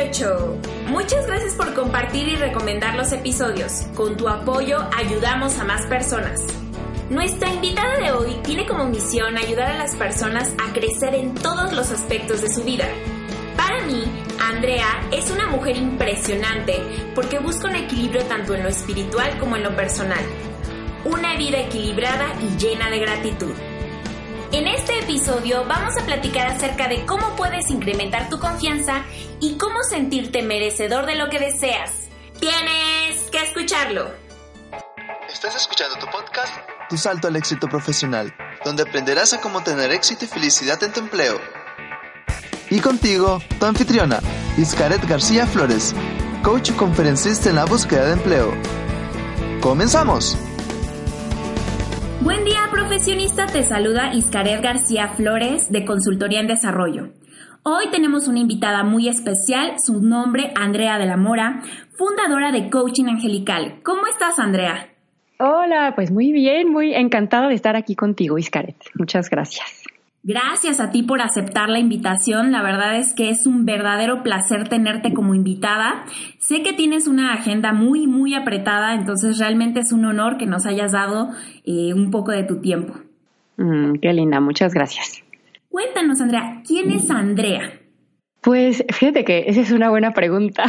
18. Muchas gracias por compartir y recomendar los episodios. Con tu apoyo ayudamos a más personas. Nuestra invitada de hoy tiene como misión ayudar a las personas a crecer en todos los aspectos de su vida. Para mí, Andrea es una mujer impresionante porque busca un equilibrio tanto en lo espiritual como en lo personal. Una vida equilibrada y llena de gratitud. En este episodio vamos a platicar acerca de cómo puedes incrementar tu confianza y cómo sentirte merecedor de lo que deseas. Tienes que escucharlo. Estás escuchando tu podcast, Tu Salto al Éxito Profesional, donde aprenderás a cómo tener éxito y felicidad en tu empleo. Y contigo, tu anfitriona, Xcaret García Flores, coach y conferencista en la búsqueda de empleo. ¡Comenzamos! Buen día, profesionista, te saluda Xcaret García Flores de Consultoría en Desarrollo. Hoy tenemos una invitada muy especial, su nombre Andrea de la Mora, fundadora de Coaching Angelical. ¿Cómo estás, Andrea? Hola, pues muy bien, muy encantada de estar aquí contigo, Xcaret. Muchas gracias. Gracias a ti por aceptar la invitación. La verdad es que es un verdadero placer tenerte como invitada. Sé que tienes una agenda muy apretada, entonces realmente es un honor que nos hayas dado un poco de tu tiempo. Qué linda, muchas gracias. Cuéntanos, Andrea, ¿quién es Andrea? Pues fíjate que esa es una buena pregunta,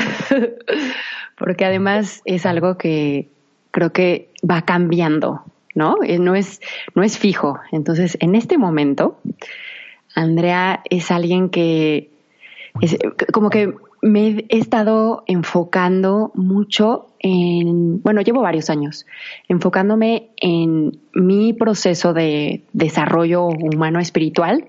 porque además es algo que creo que va cambiando, ¿no? No es fijo. Entonces, en este momento, Andrea es alguien que es como que me he estado enfocando mucho llevo varios años enfocándome en mi proceso de desarrollo humano espiritual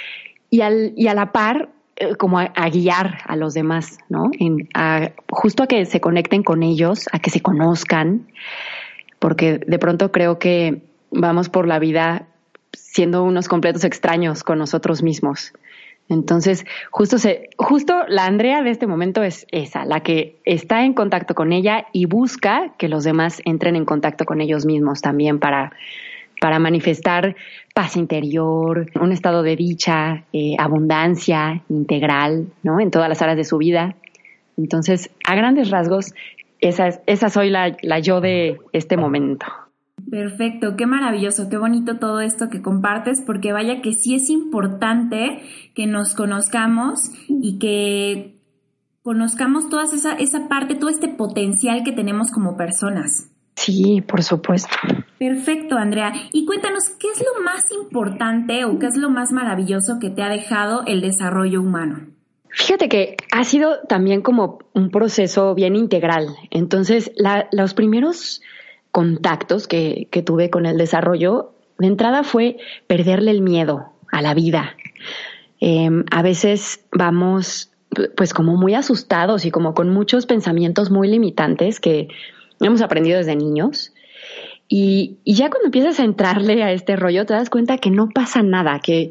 y a la par como a guiar a los demás, ¿no? Justo a que se conecten con ellos, a que se conozcan, porque de pronto creo que vamos por la vida siendo unos completos extraños con nosotros mismos. Entonces, justo la Andrea de este momento es esa, la que está en contacto con ella y busca que los demás entren en contacto con ellos mismos también para manifestar paz interior, un estado de dicha, abundancia integral, ¿no? En todas las áreas de su vida. Entonces, a grandes rasgos, esa soy la yo de este momento. Perfecto, qué maravilloso, qué bonito todo esto que compartes, porque vaya que sí es importante que nos conozcamos y que conozcamos toda esa parte, todo este potencial que tenemos como personas. Sí, por supuesto. Perfecto, Andrea. Y cuéntanos, ¿qué es lo más importante o qué es lo más maravilloso que te ha dejado el desarrollo humano? Fíjate que ha sido también como un proceso bien integral. Entonces, los primeros contactos que tuve con el desarrollo, de entrada fue perderle el miedo a la vida. A veces vamos pues como muy asustados y como con muchos pensamientos muy limitantes que hemos aprendido desde niños. Y ya cuando empiezas a entrarle a este rollo, te das cuenta que no pasa nada, que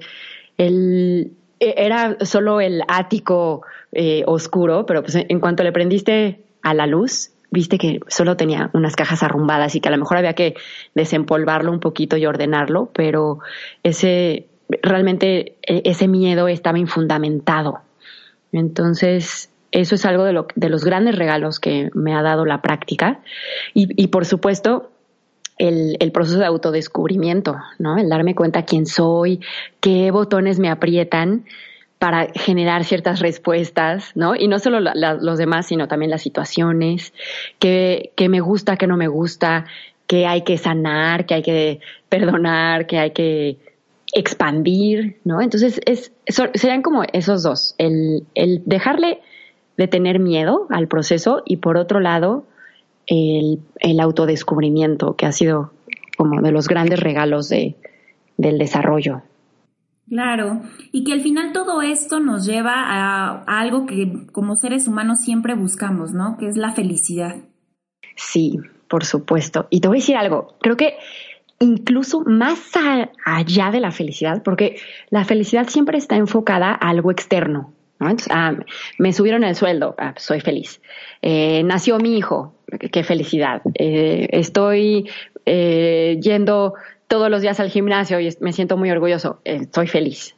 era solo el ático oscuro, pero pues en cuanto le prendiste a la luz, viste que solo tenía unas cajas arrumbadas y que a lo mejor había que desempolvarlo un poquito y ordenarlo, pero realmente ese miedo estaba infundamentado. Entonces, eso es algo de los grandes regalos que me ha dado la práctica y por supuesto, el proceso de autodescubrimiento, ¿no? El darme cuenta quién soy, qué botones me aprietan para generar ciertas respuestas, ¿no? Y no solo los demás, sino también las situaciones, qué me gusta, qué no me gusta, qué hay que sanar, qué hay que perdonar, qué hay que expandir, ¿no? Entonces serían como esos dos, el dejarle de tener miedo al proceso y por otro lado el autodescubrimiento, que ha sido como de los grandes regalos del desarrollo. Claro, y que al final todo esto nos lleva a algo que como seres humanos siempre buscamos, ¿no? Que es la felicidad. Sí, por supuesto. Y te voy a decir algo, creo que incluso más allá de la felicidad, porque la felicidad siempre está enfocada a algo externo, ¿no? Entonces, me subieron el sueldo, soy feliz. Nació mi hijo, qué felicidad. Estoy yendo todos los días al gimnasio y me siento muy orgulloso, estoy feliz, ¿no?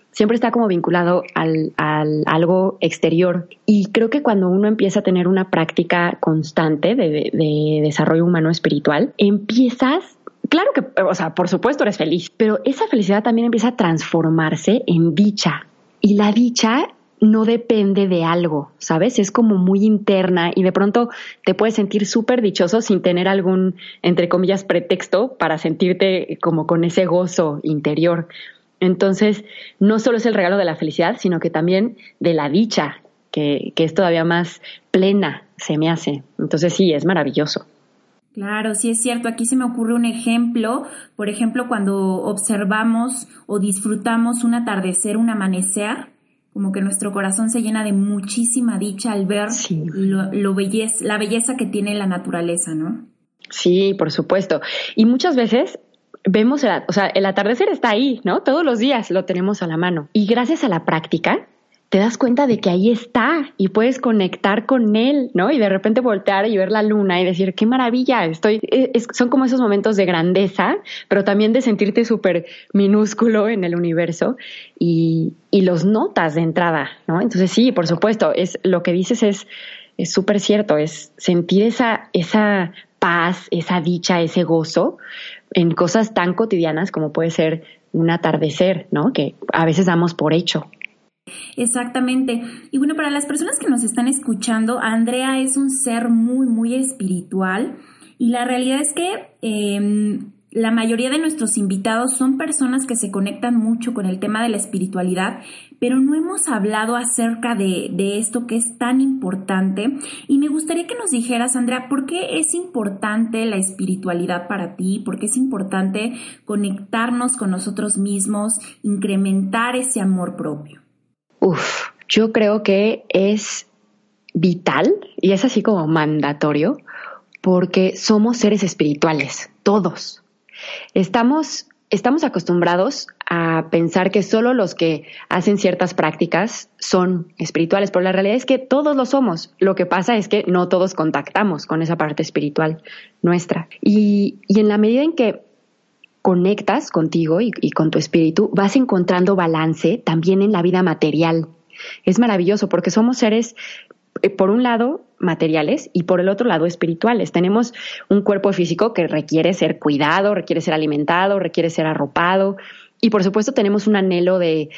siempre está como vinculado al algo exterior. Y creo que cuando uno empieza a tener una práctica constante de desarrollo humano espiritual, empiezas, claro que, o sea, por supuesto eres feliz, pero esa felicidad también empieza a transformarse en dicha. Y la dicha no depende de algo, ¿sabes? Es como muy interna y de pronto te puedes sentir súper dichoso sin tener algún, entre comillas, pretexto para sentirte como con ese gozo interior. Entonces, no solo es el regalo de la felicidad, sino que también de la dicha, que es todavía más plena, se me hace. Entonces, sí, es maravilloso. Claro, sí es cierto. Aquí se me ocurre un ejemplo. Por ejemplo, cuando observamos o disfrutamos un atardecer, un amanecer, como que nuestro corazón se llena de muchísima dicha al ver sí. la belleza que tiene la naturaleza, ¿no? Sí, por supuesto. Y muchas veces vemos, el atardecer está ahí, ¿no? Todos los días lo tenemos a la mano. Y gracias a la práctica, te das cuenta de que ahí está y puedes conectar con él, ¿no? Y de repente voltear y ver la luna y decir, qué maravilla, son como esos momentos de grandeza, pero también de sentirte súper minúsculo en el universo y los notas de entrada, ¿no? Entonces sí, por supuesto, lo que dices es súper cierto, es sentir esa paz, esa dicha, ese gozo en cosas tan cotidianas como puede ser un atardecer, ¿no? Que a veces damos por hecho. Exactamente. Y bueno, para las personas que nos están escuchando, Andrea es un ser muy, muy espiritual y la realidad es que la mayoría de nuestros invitados son personas que se conectan mucho con el tema de la espiritualidad, pero no hemos hablado acerca de esto que es tan importante. Y me gustaría que nos dijeras, Andrea, ¿por qué es importante la espiritualidad para ti? ¿Por qué es importante conectarnos con nosotros mismos, incrementar ese amor propio? Yo creo que es vital y es así como mandatorio porque somos seres espirituales, todos. Estamos acostumbrados a pensar que solo los que hacen ciertas prácticas son espirituales, pero la realidad es que todos lo somos. Lo que pasa es que no todos contactamos con esa parte espiritual nuestra. Y en la medida en que conectas contigo y con tu espíritu, vas encontrando balance también en la vida material. Es maravilloso porque somos seres, por un lado, materiales y por el otro lado, espirituales. Tenemos un cuerpo físico que requiere ser cuidado, requiere ser alimentado, requiere ser arropado. Y por supuesto tenemos un anhelo de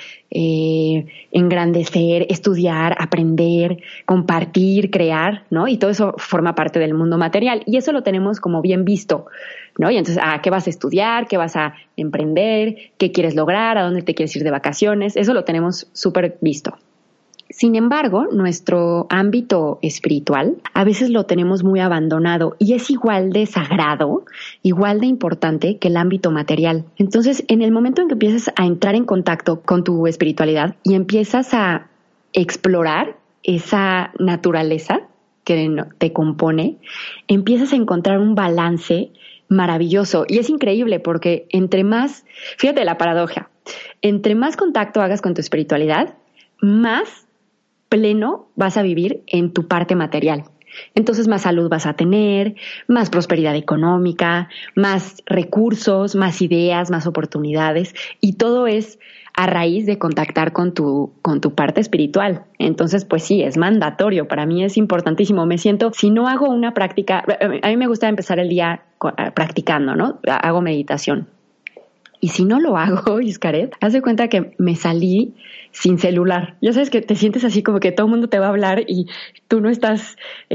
engrandecer, estudiar, aprender, compartir, crear, ¿no? Y todo eso forma parte del mundo material. Y eso lo tenemos como bien visto, ¿no? Y entonces, ¿qué vas a estudiar? ¿Qué vas a emprender? ¿Qué quieres lograr? ¿A dónde te quieres ir de vacaciones? Eso lo tenemos súper visto. Sin embargo, nuestro ámbito espiritual a veces lo tenemos muy abandonado y es igual de sagrado, igual de importante que el ámbito material. Entonces, en el momento en que empiezas a entrar en contacto con tu espiritualidad y empiezas a explorar esa naturaleza que te compone, empiezas a encontrar un balance maravilloso. Y es increíble porque fíjate la paradoja, entre más contacto hagas con tu espiritualidad, más pleno vas a vivir en tu parte material. Entonces más salud vas a tener, más prosperidad económica, más recursos, más ideas, más oportunidades y todo es a raíz de contactar con tu parte espiritual. Entonces pues sí, es mandatorio, para mí es importantísimo. Me siento, si no hago una práctica, a mí me gusta empezar el día practicando, ¿no? Hago meditación. Y si no lo hago, Xcaret, haz de cuenta que me salí sin celular. Ya sabes que te sientes así como que todo el mundo te va a hablar y tú no estás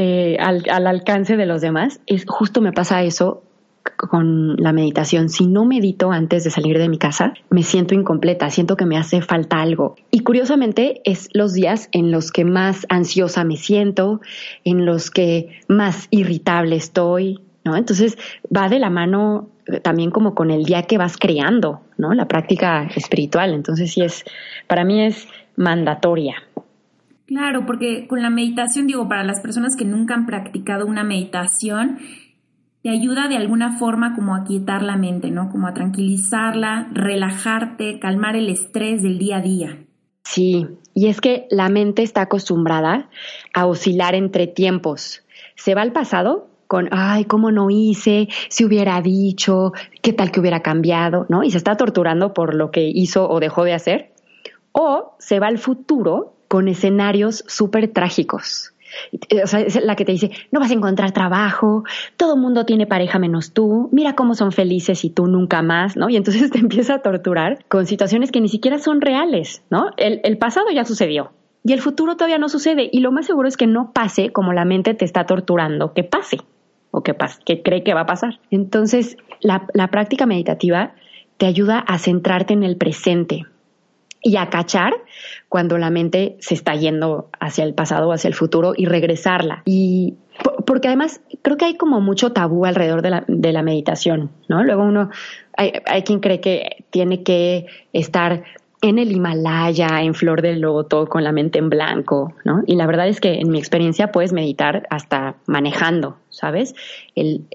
al alcance de los demás. Justo me pasa eso con la meditación. Si no medito antes de salir de mi casa, me siento incompleta, siento que me hace falta algo. Y curiosamente es los días en los que más ansiosa me siento, en los que más irritable estoy, ¿no? Entonces va de la mano también como con el día que vas creando, ¿no? La práctica espiritual. Entonces sí para mí es mandatoria. Claro, porque con la meditación, para las personas que nunca han practicado una meditación, te ayuda de alguna forma como a quietar la mente, ¿no? Como a tranquilizarla, relajarte, calmar el estrés del día a día. Sí, y es que la mente está acostumbrada a oscilar entre tiempos. Se va al pasado con, ¿cómo no hice? Si hubiera dicho, ¿qué tal que hubiera cambiado? ¿No? Y se está torturando por lo que hizo o dejó de hacer. O se va al futuro con escenarios súper trágicos. O sea, es la que te dice, no vas a encontrar trabajo, todo el mundo tiene pareja menos tú, mira cómo son felices y tú nunca más, ¿no? Y entonces te empieza a torturar con situaciones que ni siquiera son reales, ¿no? El pasado ya sucedió y el futuro todavía no sucede, y lo más seguro es que no pase como la mente te está torturando que pase, o que cree que va a pasar. Entonces, la práctica meditativa te ayuda a centrarte en el presente y a cachar cuando la mente se está yendo hacia el pasado o hacia el futuro y regresarla. Y porque además creo que hay como mucho tabú alrededor de la meditación, ¿no? Luego hay quien cree que tiene que estar en el Himalaya, en flor de loto, con la mente en blanco, ¿no? Y la verdad es que en mi experiencia puedes meditar hasta manejando, ¿sabes? El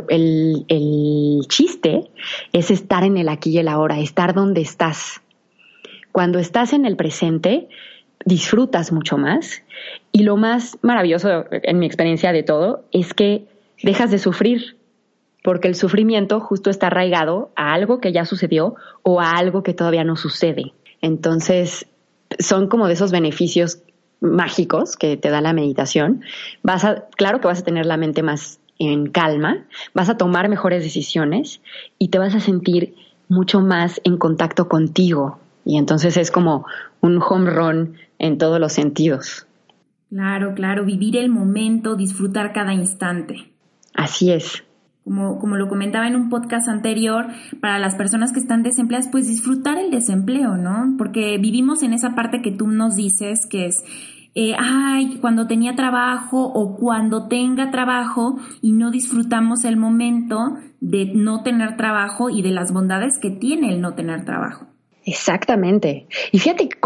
chiste es estar en el aquí y el ahora, estar donde estás. Cuando estás en el presente, disfrutas mucho más, y lo más maravilloso en mi experiencia de todo es que dejas de sufrir, porque el sufrimiento justo está arraigado a algo que ya sucedió o a algo que todavía no sucede. Entonces, son como de esos beneficios mágicos que te da la meditación. Claro que vas a tener la mente más en calma, vas a tomar mejores decisiones y te vas a sentir mucho más en contacto contigo. Y entonces es como un home run en todos los sentidos. Claro, vivir el momento, disfrutar cada instante. Así es. Como lo comentaba en un podcast anterior, para las personas que están desempleadas, pues disfrutar el desempleo, ¿no? Porque vivimos en esa parte que tú nos dices, que es, cuando tenía trabajo o cuando tenga trabajo, y no disfrutamos el momento de no tener trabajo y de las bondades que tiene el no tener trabajo. Exactamente. Y fíjate que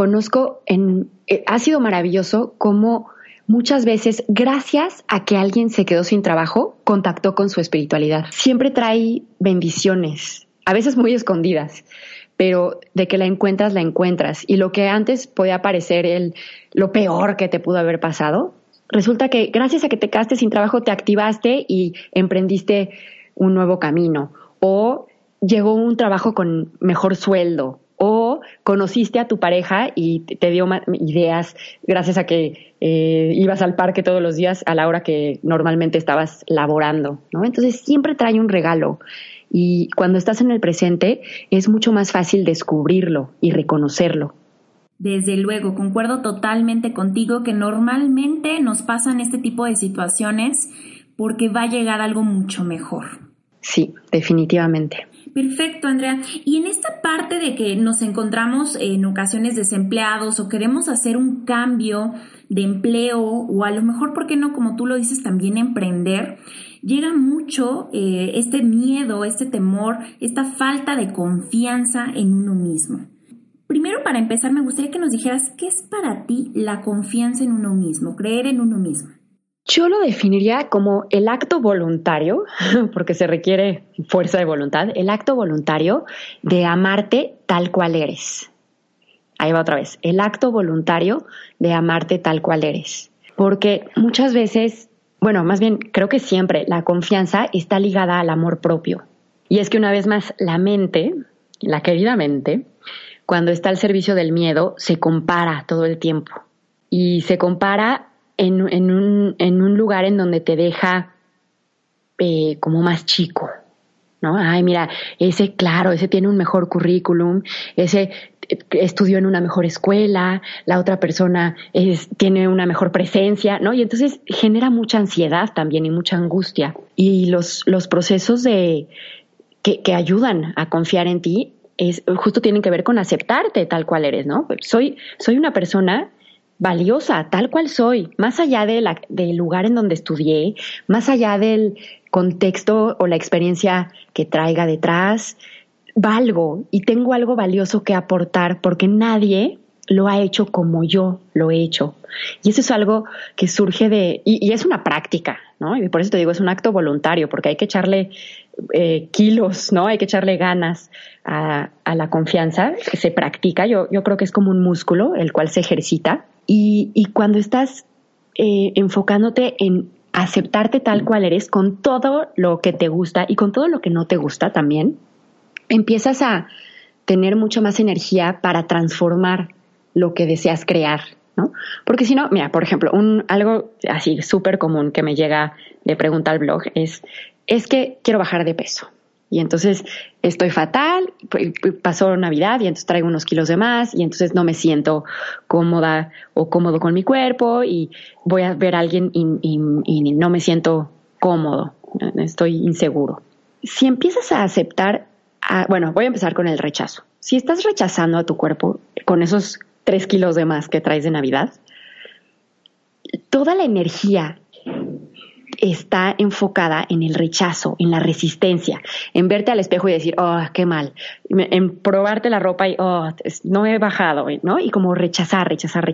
ha sido maravilloso cómo muchas veces, gracias a que alguien se quedó sin trabajo, contactó con su espiritualidad. Siempre trae bendiciones, a veces muy escondidas, pero de que la encuentras. Y lo que antes podía parecer lo peor que te pudo haber pasado, resulta que gracias a que te quedaste sin trabajo, te activaste y emprendiste un nuevo camino. O llegó un trabajo con mejor sueldo. O conociste a tu pareja y te dio ideas gracias a que ibas al parque todos los días a la hora que normalmente estabas laborando, ¿no? Entonces siempre trae un regalo, y cuando estás en el presente es mucho más fácil descubrirlo y reconocerlo. Desde luego, concuerdo totalmente contigo que normalmente nos pasan este tipo de situaciones porque va a llegar algo mucho mejor. Sí, definitivamente. Perfecto, Andrea. Y en esta parte de que nos encontramos en ocasiones desempleados o queremos hacer un cambio de empleo, o a lo mejor, ¿por qué no?, como tú lo dices, también emprender, llega mucho este miedo, este temor, esta falta de confianza en uno mismo. Primero, para empezar, me gustaría que nos dijeras, ¿qué es para ti la confianza en uno mismo, creer en uno mismo? Yo lo definiría como el acto voluntario, porque se requiere fuerza de voluntad, el acto voluntario de amarte tal cual eres. Ahí va otra vez, el acto voluntario de amarte tal cual eres. Porque muchas veces, bueno, más bien creo que siempre, la confianza está ligada al amor propio. Y es que una vez más, la mente, la querida mente, cuando está al servicio del miedo, se compara todo el tiempo. Y se compara en un lugar en donde te deja como más chico, ¿no? Ay, mira, ese tiene un mejor currículum, ese estudió en una mejor escuela, la otra persona tiene una mejor presencia, ¿no? Y entonces genera mucha ansiedad también y mucha angustia. Y los procesos que ayudan a confiar en ti justo tienen que ver con aceptarte tal cual eres, ¿no? Soy una persona valiosa, tal cual soy, más allá del lugar en donde estudié, más allá del contexto o la experiencia que traiga detrás, valgo y tengo algo valioso que aportar porque nadie lo ha hecho como yo lo he hecho. Y eso es algo que surge y es una práctica, ¿no? Y por eso te digo, es un acto voluntario, porque hay que echarle kilos, ¿no? Hay que echarle ganas a la confianza. Se practica, yo creo que es como un músculo, el cual se ejercita. Y cuando estás enfocándote en aceptarte tal cual eres, con todo lo que te gusta y con todo lo que no te gusta también, empiezas a tener mucha más energía para transformar lo que deseas crear, ¿no? Porque si no, mira, por ejemplo, algo así súper común que me llega de pregunta al blog es que quiero bajar de peso. Y entonces estoy fatal, pasó Navidad y entonces traigo unos kilos de más y entonces no me siento cómoda o cómodo con mi cuerpo y voy a ver a alguien y no me siento cómodo, estoy inseguro. Si empiezas a aceptar, bueno, voy a empezar con el rechazo. Si estás rechazando a tu cuerpo con esos 3 kilos de más que traes de Navidad, toda la energía está enfocada en el rechazo, en la resistencia, en verte al espejo y decir, oh, qué mal, en probarte la ropa y, oh, no he bajado, ¿no? Y como rechazar.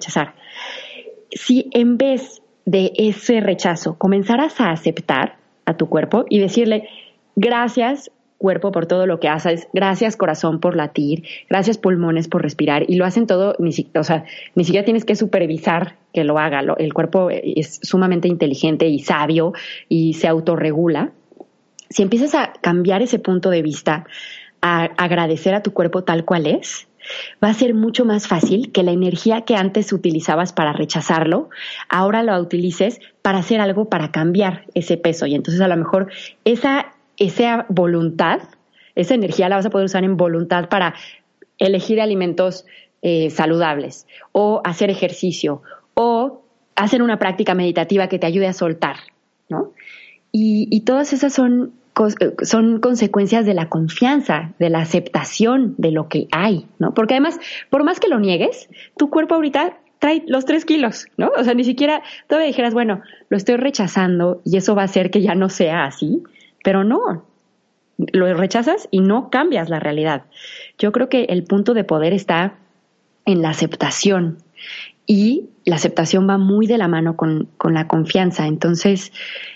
Si en vez de ese rechazo comenzaras a aceptar a tu cuerpo y decirle, gracias cuerpo por todo lo que haces, gracias corazón por latir, gracias pulmones por respirar, y lo hacen todo, ni siquiera tienes que supervisar que lo haga, el cuerpo es sumamente inteligente y sabio y se autorregula. Si empiezas a cambiar ese punto de vista, a agradecer a tu cuerpo tal cual es, va a ser mucho más fácil que la energía que antes utilizabas para rechazarlo, ahora la utilices para hacer algo para cambiar ese peso, y entonces a lo mejor esa voluntad, esa energía la vas a poder usar en voluntad para elegir alimentos saludables o hacer ejercicio o hacer una práctica meditativa que te ayude a soltar, ¿no? Y todas esas son consecuencias de la confianza, de la aceptación de lo que hay, ¿no? Porque además, por más que lo niegues, tu cuerpo ahorita trae los 3 kilos, ¿no? O sea, ni siquiera todavía dijeras, bueno, lo estoy rechazando y eso va a hacer que ya no sea así. Pero no, lo rechazas y no cambias la realidad. Yo creo que el punto de poder está en la aceptación, y la aceptación va muy de la mano con la confianza. Entonces,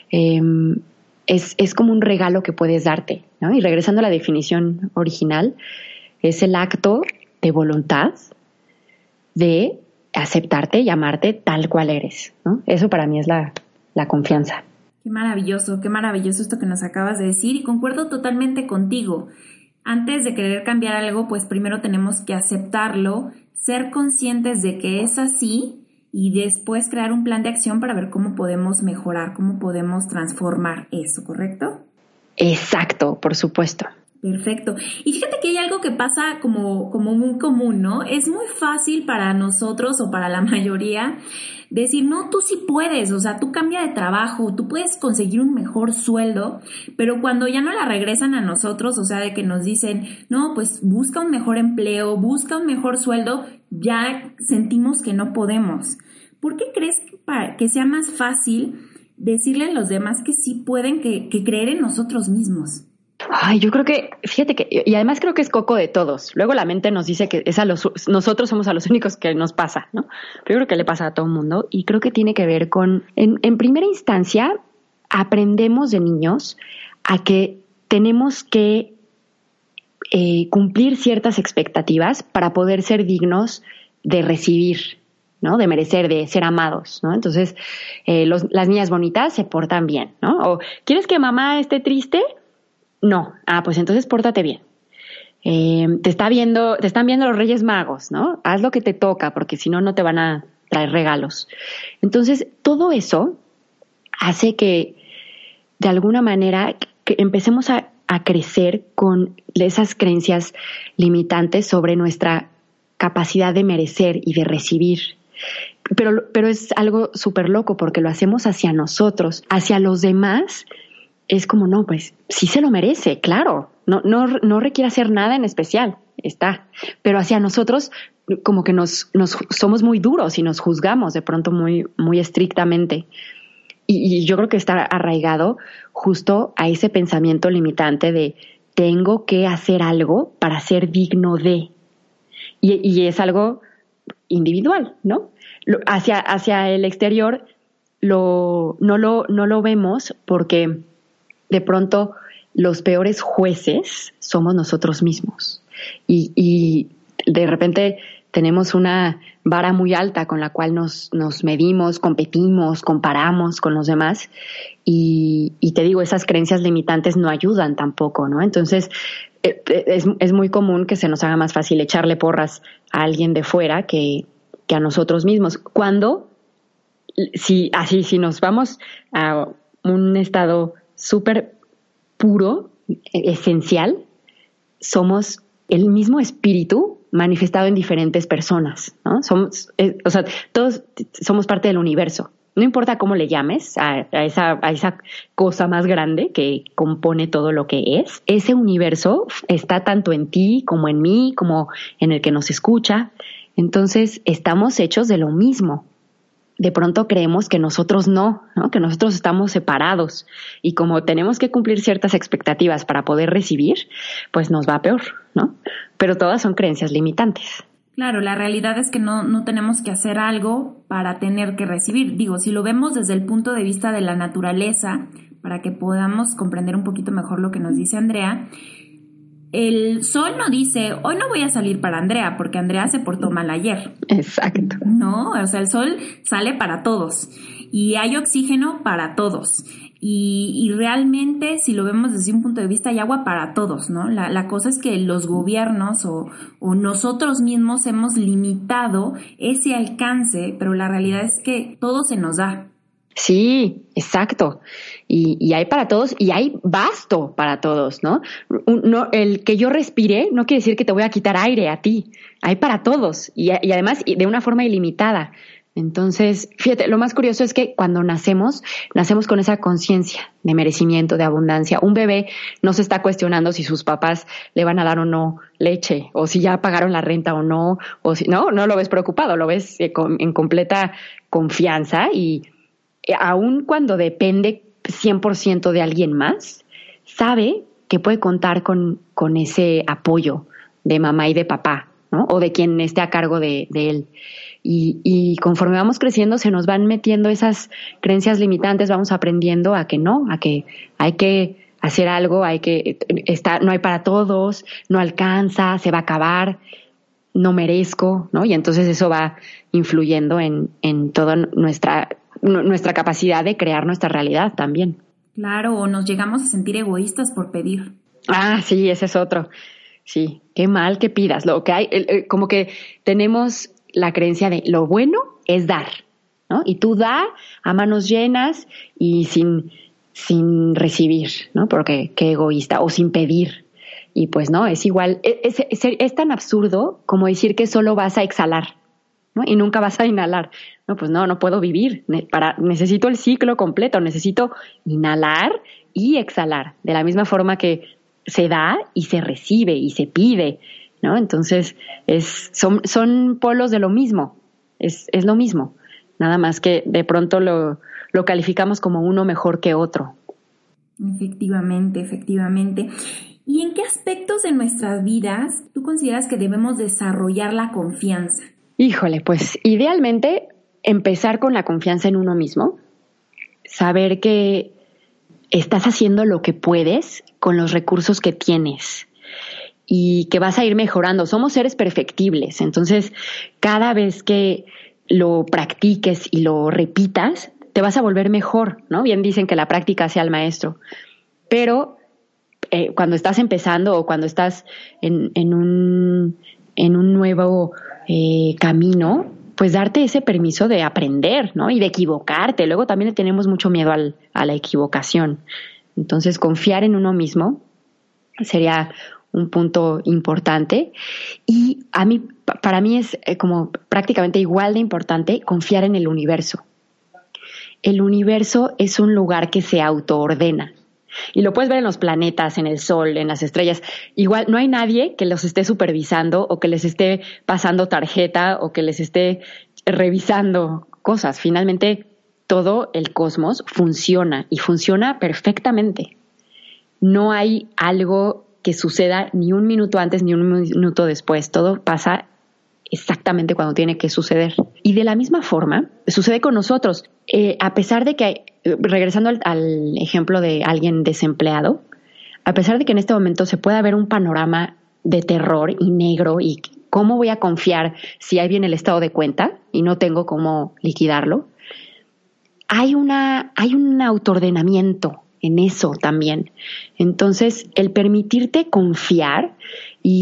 es como un regalo que puedes darte, ¿no? Y regresando a la definición original, es el acto de voluntad de aceptarte y amarte tal cual eres, ¿no? Eso para mí es la confianza. Qué maravilloso esto que nos acabas de decir, y concuerdo totalmente contigo. Antes de querer cambiar algo, pues primero tenemos que aceptarlo, ser conscientes de que es así y después crear un plan de acción para ver cómo podemos mejorar, cómo podemos transformar eso, ¿correcto? Exacto, por supuesto. Perfecto. Y fíjate que hay algo que pasa como muy común, ¿no? Es muy fácil para nosotros o para la mayoría decir, no, tú sí puedes, o sea, tú cambia de trabajo, tú puedes conseguir un mejor sueldo, pero cuando ya no la regresan a nosotros, o sea, de que nos dicen, no, pues busca un mejor empleo, busca un mejor sueldo, ya sentimos que no podemos. ¿Por qué crees que sea más fácil decirle a los demás que sí pueden que creer en nosotros mismos? Ay, yo creo que, fíjate que, y además creo que es coco de todos. Luego la mente nos dice que nosotros somos a los únicos que nos pasa, ¿no? Pero yo creo que le pasa a todo el mundo, y creo que tiene que ver con, en primera instancia, aprendemos de niños a que tenemos que cumplir ciertas expectativas para poder ser dignos de recibir, ¿no? De merecer, de ser amados, ¿no? Entonces, las niñas bonitas se portan bien, ¿no? O, ¿quieres que mamá esté triste? No. Pues entonces pórtate bien. Te están viendo los Reyes Magos, ¿no? Haz lo que te toca, porque si no, no te van a traer regalos. Entonces, todo eso hace que, de alguna manera, que empecemos a crecer con esas creencias limitantes sobre nuestra capacidad de merecer y de recibir. Pero es algo súper loco, porque lo hacemos hacia nosotros. Hacia los demás es como, no, pues sí se lo merece, claro, no requiere hacer nada en especial, está, pero hacia nosotros como que nos somos muy duros y nos juzgamos de pronto muy, muy estrictamente, y yo creo que está arraigado justo a ese pensamiento limitante de tengo que hacer algo para ser digno de, y es algo individual, ¿no? Hacia el exterior no lo vemos, porque de pronto los peores jueces somos nosotros mismos, y de repente tenemos una vara muy alta con la cual nos medimos, competimos, comparamos con los demás, y te digo, esas creencias limitantes no ayudan tampoco, ¿no? Entonces es muy común que se nos haga más fácil echarle porras a alguien de fuera que que a nosotros mismos. Cuando, si nos vamos a un estado súper puro, esencial, somos el mismo espíritu manifestado en diferentes personas, ¿no? Todos somos parte del universo. No importa cómo le llames a esa cosa más grande que compone todo lo que es. Ese universo está tanto en ti como en mí, como en el que nos escucha. Entonces, estamos hechos de lo mismo. De pronto creemos que nosotros no, que nosotros estamos separados y como tenemos que cumplir ciertas expectativas para poder recibir, pues nos va peor, ¿no? Pero todas son creencias limitantes. Claro, la realidad es que no tenemos que hacer algo para tener que recibir. Digo, si lo vemos desde el punto de vista de la naturaleza, para que podamos comprender un poquito mejor lo que nos dice Andrea, el sol no dice, hoy no voy a salir para Andrea, porque Andrea se portó mal ayer. Exacto. No, o sea, el sol sale para todos y hay oxígeno para todos. Y realmente, si lo vemos desde un punto de vista, hay agua para todos, ¿no? La cosa es que los gobiernos o nosotros mismos hemos limitado ese alcance, pero la realidad es que todo se nos da. Sí, exacto. Y hay para todos y hay basto para todos, ¿no? El que yo respire no quiere decir que te voy a quitar aire a ti. Hay para todos y además de una forma ilimitada. Entonces, fíjate, lo más curioso es que cuando nacemos con esa conciencia de merecimiento, de abundancia. Un bebé no se está cuestionando si sus papás le van a dar o no leche, o si ya pagaron la renta o no, o si no lo ves preocupado, lo ves en completa confianza y aun cuando depende 100% de alguien más, sabe que puede contar con ese apoyo de mamá y de papá, ¿no? O de quien esté a cargo de él. Y conforme vamos creciendo se nos van metiendo esas creencias limitantes, vamos aprendiendo a que no, a que hay que hacer algo, no hay para todos, no alcanza, se va a acabar, no merezco, ¿no? Y entonces eso va influyendo en toda nuestra capacidad de crear nuestra realidad también. Claro, o nos llegamos a sentir egoístas por pedir. Ah, sí, ese es otro. Sí, qué mal que pidas. Lo que hay, como que tenemos la creencia de lo bueno es dar, ¿no? Y tú da a manos llenas y sin recibir, ¿no? Porque qué egoísta, o sin pedir. Y pues no, es igual, es tan absurdo como decir que solo vas a exhalar, ¿no? Y nunca vas a inhalar. No, pues no puedo vivir. Necesito el ciclo completo, necesito inhalar y exhalar. De la misma forma que se da y se recibe y se pide, ¿no? Entonces, son polos de lo mismo. Es lo mismo. Nada más que de pronto lo calificamos como uno mejor que otro. Efectivamente. ¿Y en qué aspectos de nuestras vidas tú consideras que debemos desarrollar la confianza? Híjole, pues idealmente empezar con la confianza en uno mismo, saber que estás haciendo lo que puedes con los recursos que tienes y que vas a ir mejorando. Somos seres perfectibles, entonces cada vez que lo practiques y lo repitas, te vas a volver mejor, ¿no? Bien dicen que la práctica sea el maestro, pero cuando estás empezando o cuando estás en un nuevo camino, pues darte ese permiso de aprender, ¿no? Y de equivocarte. Luego también le tenemos mucho miedo a la equivocación. Entonces, confiar en uno mismo sería un punto importante. Y para mí es como prácticamente igual de importante confiar en el universo. El universo es un lugar que se autoordena. Y lo puedes ver en los planetas, en el sol, en las estrellas. Igual no hay nadie que los esté supervisando o que les esté pasando tarjeta o que les esté revisando cosas. Finalmente, todo el cosmos funciona y funciona perfectamente. No hay algo que suceda ni un minuto antes ni un minuto después. Todo pasa exactamente cuando tiene que suceder. Y de la misma forma, sucede con nosotros. A pesar de que, regresando al ejemplo de alguien desempleado, a pesar de que en este momento se pueda ver un panorama de terror y negro y cómo voy a confiar si ahí viene el estado de cuenta y no tengo cómo liquidarlo, hay un autoordenamiento en eso también. Entonces, el permitirte confiar y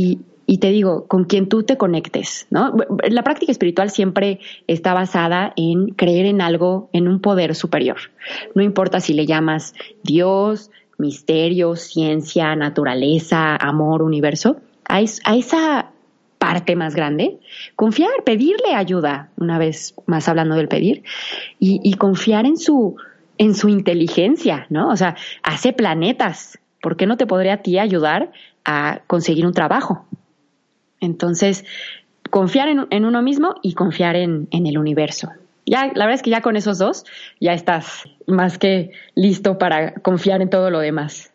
y te digo, con quien tú te conectes, ¿no? La práctica espiritual siempre está basada en creer en algo, en un poder superior. No importa si le llamas Dios, misterio, ciencia, naturaleza, amor, universo, a esa parte más grande, confiar, pedirle ayuda, una vez más hablando del pedir, y confiar en su inteligencia, ¿no? O sea, hace planetas. ¿Por qué no te podría a ti ayudar a conseguir un trabajo? Entonces, confiar en uno mismo y confiar en el universo. Ya, la verdad es que ya con esos dos ya estás más que listo para confiar en todo lo demás.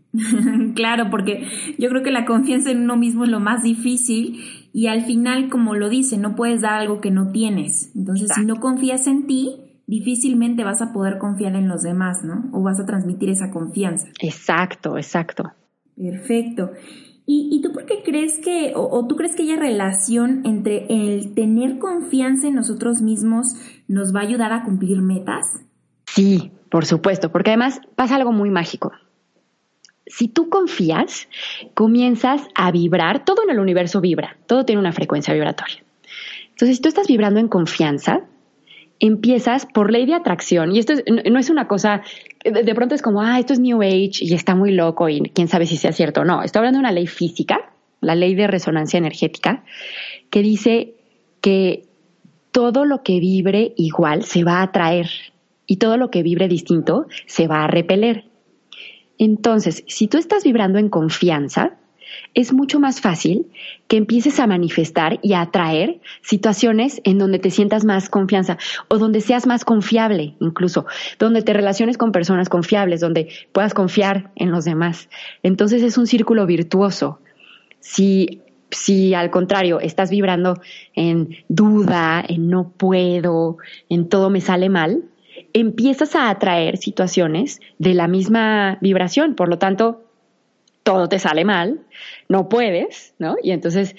Claro, porque yo creo que la confianza en uno mismo es lo más difícil y al final, como lo dice, no puedes dar algo que no tienes. Entonces, si no confías en ti, difícilmente vas a poder confiar en los demás, ¿no? O vas a transmitir esa confianza. Exacto. Perfecto. ¿Y tú por qué crees que, o tú crees que haya relación entre el tener confianza en nosotros mismos nos va a ayudar a cumplir metas? Sí, por supuesto, porque además pasa algo muy mágico. Si tú confías, comienzas a vibrar, todo en el universo vibra, todo tiene una frecuencia vibratoria. Entonces, si tú estás vibrando en confianza, empiezas por ley de atracción, y esto no es una cosa, de pronto es como, esto es New Age y está muy loco y quién sabe si sea cierto o no. Estoy hablando de una ley física, la ley de resonancia energética, que dice que todo lo que vibre igual se va a atraer y todo lo que vibre distinto se va a repeler. Entonces, si tú estás vibrando en confianza, es mucho más fácil que empieces a manifestar y a atraer situaciones en donde te sientas más confianza o donde seas más confiable, incluso donde te relaciones con personas confiables, donde puedas confiar en los demás. Entonces es un círculo virtuoso. Si al contrario estás vibrando en duda, en no puedo, en todo me sale mal, empiezas a atraer situaciones de la misma vibración, por lo tanto, todo te sale mal, no puedes, ¿no? Y entonces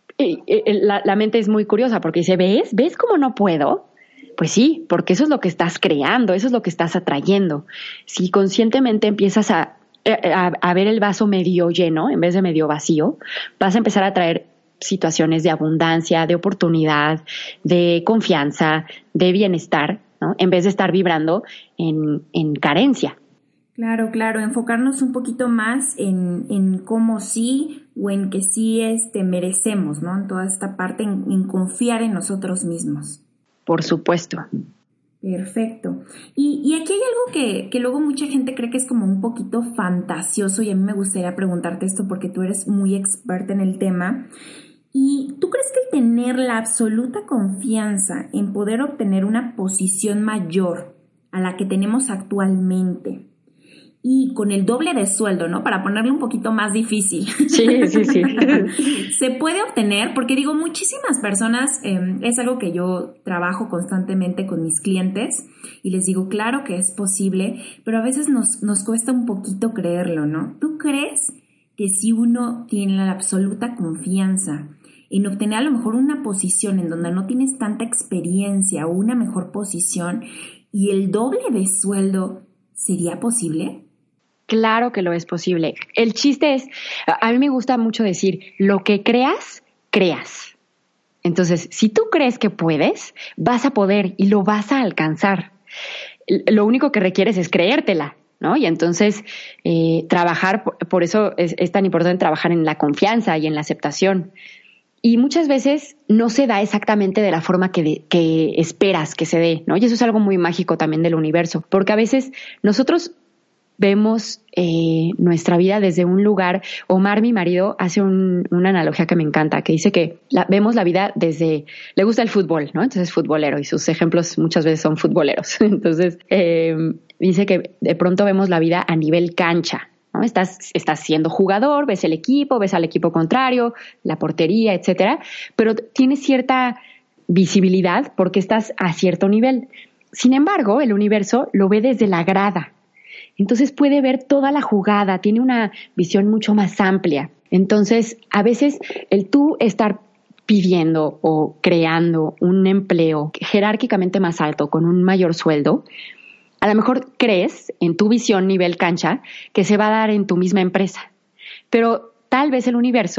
la mente es muy curiosa porque dice, ¿ves cómo no puedo? Pues sí, porque eso es lo que estás creando, eso es lo que estás atrayendo. Si conscientemente empiezas a ver el vaso medio lleno en vez de medio vacío, vas a empezar a atraer situaciones de abundancia, de oportunidad, de confianza, de bienestar, ¿no? En vez de estar vibrando en carencia. Claro, enfocarnos un poquito más en cómo sí o en que sí merecemos, ¿no? En toda esta parte, en confiar en nosotros mismos. Por supuesto. Perfecto. Y aquí hay algo que luego mucha gente cree que es como un poquito fantasioso y a mí me gustaría preguntarte esto porque tú eres muy experta en el tema. ¿Y tú crees que el tener la absoluta confianza en poder obtener una posición mayor a la que tenemos actualmente y con el doble de sueldo, ¿no? Para ponerle un poquito más difícil. Sí. Se puede obtener, porque digo, muchísimas personas, es algo que yo trabajo constantemente con mis clientes y les digo, claro que es posible, pero a veces nos cuesta un poquito creerlo, ¿no? ¿Tú crees que si uno tiene la absoluta confianza en obtener a lo mejor una posición en donde no tienes tanta experiencia o una mejor posición y el doble de sueldo, sería posible? Claro que lo es posible. El chiste es, a mí me gusta mucho decir, lo que creas, creas. Entonces, si tú crees que puedes, vas a poder y lo vas a alcanzar. Lo único que requieres es creértela, ¿no? Y entonces, trabajar, por eso es tan importante trabajar en la confianza y en la aceptación. Y muchas veces no se da exactamente de la forma que esperas que se dé, ¿no? Y eso es algo muy mágico también del universo, porque a veces nosotros vemos nuestra vida desde un lugar. Omar, mi marido, hace una analogía que me encanta, que dice que vemos la vida desde, le gusta el fútbol, ¿no? Entonces es futbolero y sus ejemplos muchas veces son futboleros. Entonces dice que de pronto vemos la vida a nivel cancha, ¿no? Estás siendo jugador, ves el equipo, ves al equipo contrario, la portería, etcétera, pero tienes cierta visibilidad porque estás a cierto nivel. Sin embargo, el universo lo ve desde la grada. Entonces puede ver toda la jugada, tiene una visión mucho más amplia. Entonces, a veces el tú estar pidiendo o creando un empleo jerárquicamente más alto con un mayor sueldo, a lo mejor crees en tu visión nivel cancha que se va a dar en tu misma empresa. Pero tal vez el universo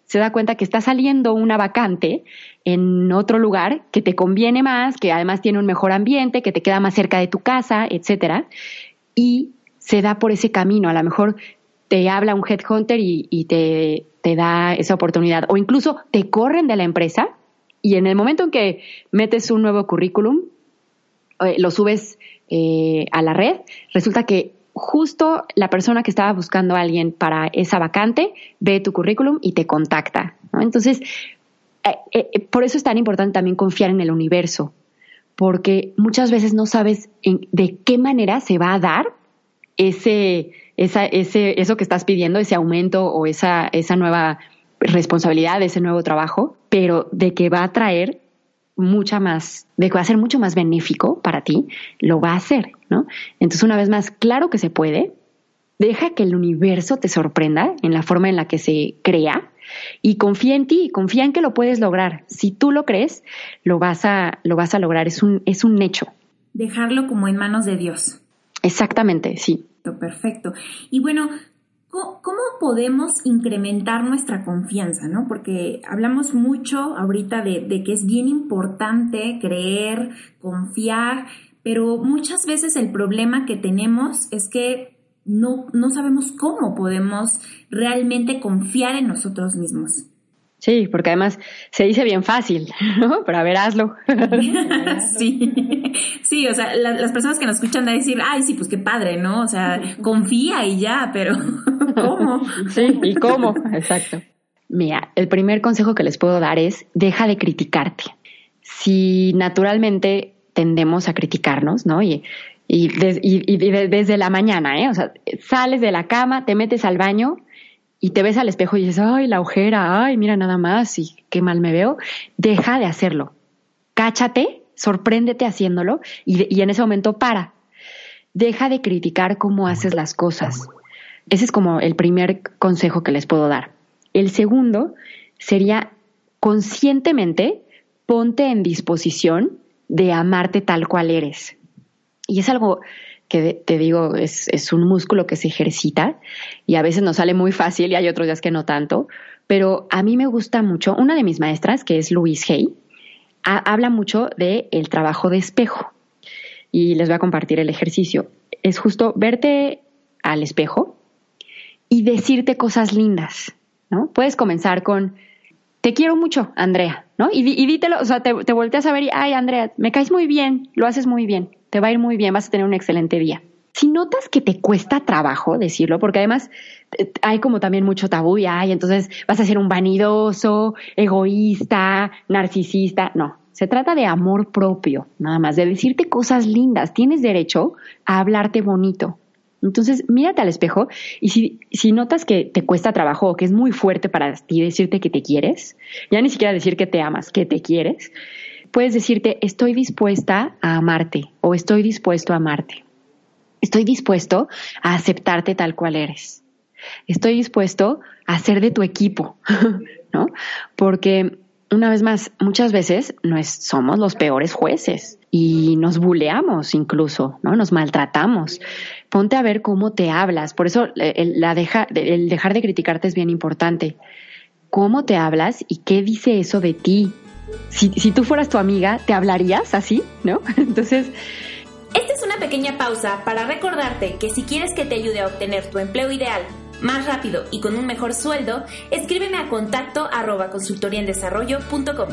se da cuenta que está saliendo una vacante en otro lugar que te conviene más, que además tiene un mejor ambiente, que te queda más cerca de tu casa, etcétera, y se da por ese camino. A lo mejor te habla un headhunter y te da esa oportunidad, o incluso te corren de la empresa y en el momento en que metes un nuevo currículum, lo subes a la red, resulta que justo la persona que estaba buscando a alguien para esa vacante ve tu currículum y te contacta, ¿no? Entonces, por eso es tan importante también confiar en el universo, porque muchas veces no sabes de qué manera se va a dar eso que estás pidiendo, ese aumento o esa nueva responsabilidad, ese nuevo trabajo, pero de que va a traer de que va a ser mucho más benéfico para ti, lo va a hacer, ¿no? Entonces, una vez más, claro que se puede. Deja que el universo te sorprenda en la forma en la que se crea y confía en ti, confía en que lo puedes lograr. Si tú lo crees, lo vas a lograr, es un hecho. Dejarlo como en manos de Dios. Exactamente, sí. Perfecto. Y bueno, ¿cómo podemos incrementar nuestra confianza, ¿no? Porque hablamos mucho ahorita de que es bien importante creer, confiar, pero muchas veces el problema que tenemos es que no sabemos cómo podemos realmente confiar en nosotros mismos. Sí, porque además se dice bien fácil, ¿no? Pero a ver, hazlo. Sí, o sea, las personas que nos escuchan van a decir, ay, sí, pues qué padre, ¿no? O sea, confía y ya, pero ¿cómo? Sí, ¿y cómo? Exacto. Mira, el primer consejo que les puedo dar es, deja de criticarte. Si naturalmente tendemos a criticarnos, ¿no? Y desde la mañana, ¿eh? O sea, sales de la cama, te metes al baño y te ves al espejo y dices, ay, la ojera, ay, mira nada más y qué mal me veo. Deja de hacerlo. Cáchate, sorpréndete haciéndolo y en ese momento para. Deja de criticar cómo haces las cosas. Ese es como el primer consejo que les puedo dar. El segundo sería, conscientemente, ponte en disposición de amarte tal cual eres. Y es algo que te digo, es un músculo que se ejercita y a veces nos sale muy fácil y hay otros días que no tanto, pero a mí me gusta mucho, una de mis maestras, que es Louise Hay, habla mucho del trabajo de espejo y les voy a compartir el ejercicio. Es justo verte al espejo y decirte cosas lindas, ¿no? Puedes comenzar con, te quiero mucho, Andrea, ¿no? Y dítelo, o sea, te volteas a ver y, ay, Andrea, me caes muy bien, lo haces muy bien. Te va a ir muy bien, vas a tener un excelente día. Si notas que te cuesta trabajo decirlo, porque además hay como también mucho tabú y entonces vas a ser un vanidoso, egoísta, narcisista. No, se trata de amor propio, nada más, de decirte cosas lindas. Tienes derecho a hablarte bonito. Entonces, mírate al espejo y si notas que te cuesta trabajo o que es muy fuerte para ti decirte que te quieres, ya ni siquiera decir que te amas, que te quieres, puedes decirte, estoy dispuesta a amarte o estoy dispuesto a amarte. Estoy dispuesto a aceptarte tal cual eres. Estoy dispuesto a ser de tu equipo, ¿no? Porque, una vez más, muchas veces somos los peores jueces y nos buleamos incluso, ¿no? Nos maltratamos. Ponte a ver cómo te hablas. Por eso el dejar de criticarte es bien importante. ¿Cómo te hablas y qué dice eso de ti? Si tú fueras tu amiga, ¿te hablarías así? ¿No? Entonces, esta es una pequeña pausa para recordarte que si quieres que te ayude a obtener tu empleo ideal más rápido y con un mejor sueldo, escríbeme a contacto@consultoriaendesarrollo.com.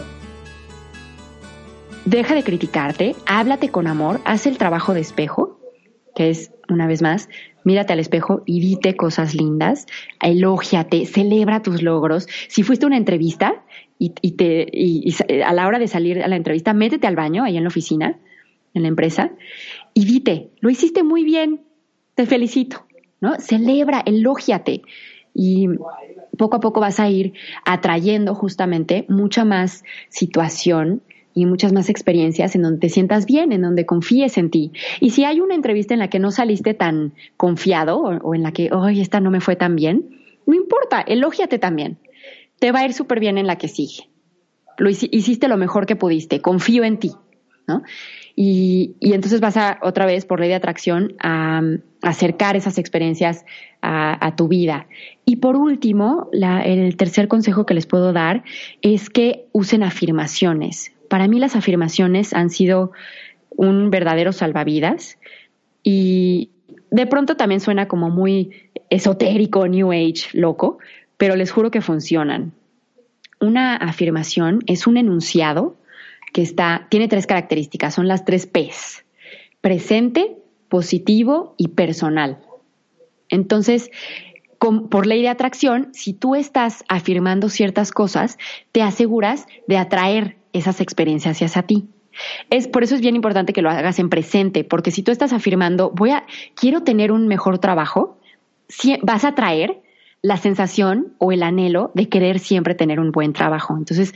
Deja de criticarte, háblate con amor, haz el trabajo de espejo, que es, una vez más, mírate al espejo y dite cosas lindas, elógiate, celebra tus logros. Si fuiste a una entrevista y a la hora de salir a la entrevista, métete al baño ahí en la oficina, en la empresa, y dite, lo hiciste muy bien, te felicito, ¿no? Celebra, elógiate. Y poco a poco vas a ir atrayendo justamente mucha más situación y muchas más experiencias en donde te sientas bien, en donde confíes en ti. Y si hay una entrevista en la que no saliste tan confiado o en la que, esta no me fue tan bien, no importa, elógiate también. Te va a ir súper bien en la que sigue. Hiciste lo mejor que pudiste, confío en ti, ¿no? Y entonces vas a, otra vez, por ley de atracción, a acercar esas experiencias a tu vida. Y por último, el tercer consejo que les puedo dar es que usen afirmaciones. Para mí las afirmaciones han sido un verdadero salvavidas y de pronto también suena como muy esotérico, New Age, loco, pero les juro que funcionan. Una afirmación es un enunciado que tiene 3 características, son las 3 P's: presente, positivo y personal. Entonces, por ley de atracción, si tú estás afirmando ciertas cosas, te aseguras de atraer esas experiencias hacia ti. Por eso es bien importante que lo hagas en presente, porque si tú estás afirmando, quiero tener un mejor trabajo, vas a traer la sensación o el anhelo de querer siempre tener un buen trabajo. Entonces,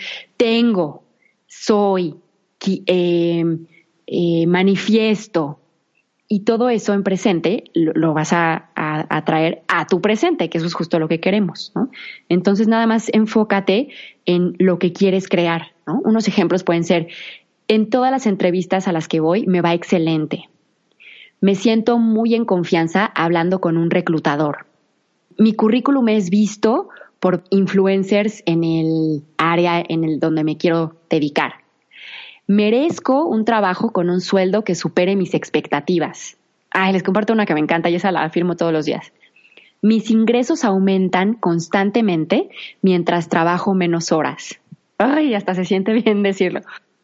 soy, manifiesto, y todo eso en presente lo vas a traer a tu presente, que eso es justo lo que queremos, ¿no? Entonces, nada más enfócate en lo que quieres crear, ¿no? Unos ejemplos pueden ser: en todas las entrevistas a las que voy me va excelente. Me siento muy en confianza hablando con un reclutador. Mi currículum es visto por influencers en el área donde me quiero dedicar. Merezco un trabajo con un sueldo que supere mis expectativas. Les comparto una que me encanta y esa la afirmo todos los días. Mis ingresos aumentan constantemente mientras trabajo menos horas. Hasta se siente bien decirlo.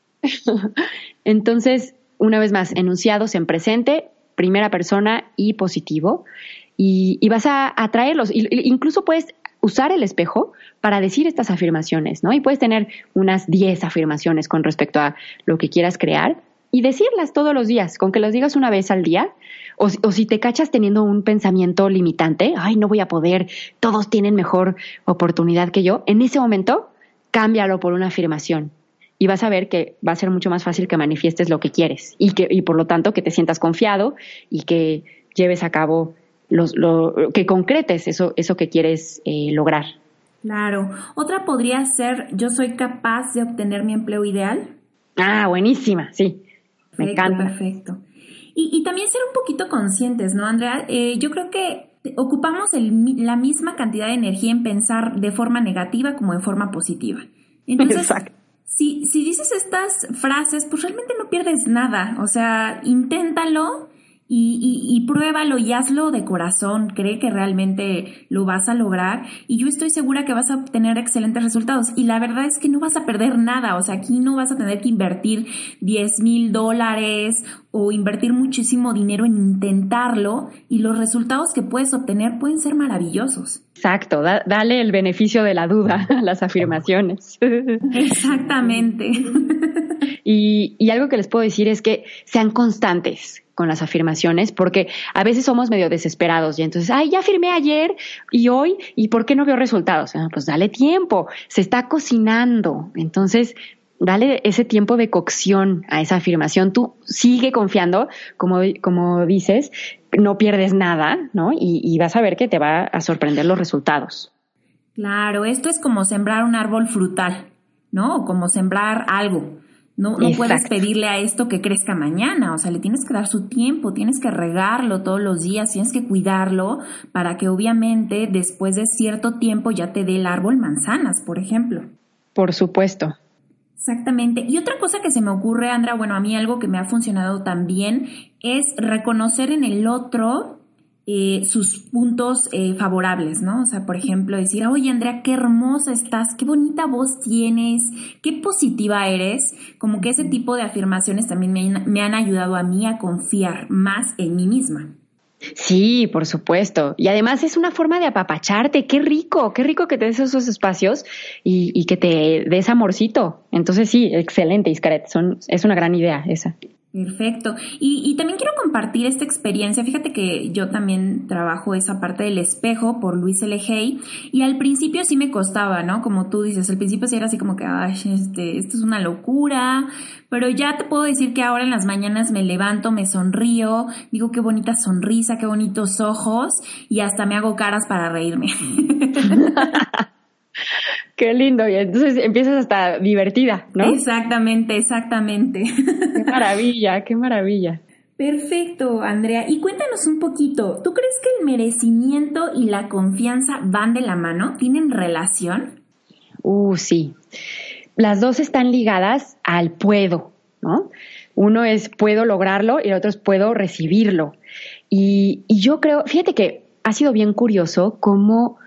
Entonces, una vez más, enunciados en presente, primera persona y positivo, y vas a atraerlos. Incluso puedes usar el espejo para decir estas afirmaciones, ¿no? Y puedes tener unas 10 afirmaciones con respecto a lo que quieras crear y decirlas todos los días. Con que los digas una vez al día, o si te cachas teniendo un pensamiento limitante, no voy a poder, todos tienen mejor oportunidad que yo, en ese momento cámbialo por una afirmación. Y vas a ver que va a ser mucho más fácil que manifiestes lo que quieres y por lo tanto que te sientas confiado y que lleves a cabo que concretes eso que quieres lograr. Claro. Otra podría ser: yo soy capaz de obtener mi empleo ideal. Buenísima, sí. Me encanta. Perfecto. Y también ser un poquito conscientes, ¿no, Andrea? Yo creo que ocupamos la misma cantidad de energía en pensar de forma negativa como de forma positiva. Entonces, exacto. Si dices estas frases, pues realmente no pierdes nada. O sea, inténtalo y pruébalo y hazlo de corazón. Cree que realmente lo vas a lograr y yo estoy segura que vas a obtener excelentes resultados. Y la verdad es que no vas a perder nada. O sea, aquí no vas a tener que invertir $10,000 o invertir muchísimo dinero en intentarlo, y los resultados que puedes obtener pueden ser maravillosos. Exacto, dale el beneficio de la duda a las afirmaciones. Exactamente. Y algo que les puedo decir es que sean constantes con las afirmaciones, porque a veces somos medio desesperados y entonces, ya firmé ayer y hoy, ¿y por qué no veo resultados? Pues dale tiempo, se está cocinando. Entonces, dale ese tiempo de cocción a esa afirmación. Tú sigue confiando, como dices, no pierdes nada, ¿no? Y vas a ver que te va a sorprender los resultados. Claro, esto es como sembrar un árbol frutal, ¿no? O como sembrar algo. No puedes pedirle a esto que crezca mañana, o sea, le tienes que dar su tiempo, tienes que regarlo todos los días, tienes que cuidarlo para que obviamente después de cierto tiempo ya te dé el árbol manzanas, por ejemplo. Por supuesto. Exactamente. Y otra cosa que se me ocurre, Andra, a mí algo que me ha funcionado también es reconocer en el otro sus puntos favorables, ¿no? O sea, por ejemplo, decir, oye, Andrea, qué hermosa estás, qué bonita voz tienes, qué positiva eres. Como que ese tipo de afirmaciones también me han ayudado a mí a confiar más en mí misma. Sí, por supuesto. Y además es una forma de apapacharte. Qué rico que te des esos espacios y que te des amorcito. Entonces sí, excelente, Xcaret. Es una gran idea esa. Perfecto. Y también quiero compartir esta experiencia. Fíjate que yo también trabajo esa parte del espejo por Louise L. Hay, y al principio sí me costaba, ¿no? Como tú dices, al principio sí era así como que, esto es una locura, pero ya te puedo decir que ahora en las mañanas me levanto, me sonrío, digo qué bonita sonrisa, qué bonitos ojos, y hasta me hago caras para reírme. Qué lindo. Y entonces empiezas hasta divertida, ¿no? Exactamente. Qué maravilla, qué maravilla. Perfecto, Andrea. Y cuéntanos un poquito, ¿tú crees que el merecimiento y la confianza van de la mano? ¿Tienen relación? Sí. Las dos están ligadas al puedo, ¿no? Uno es puedo lograrlo y el otro es puedo recibirlo. Y yo creo, fíjate que ha sido bien curioso cómo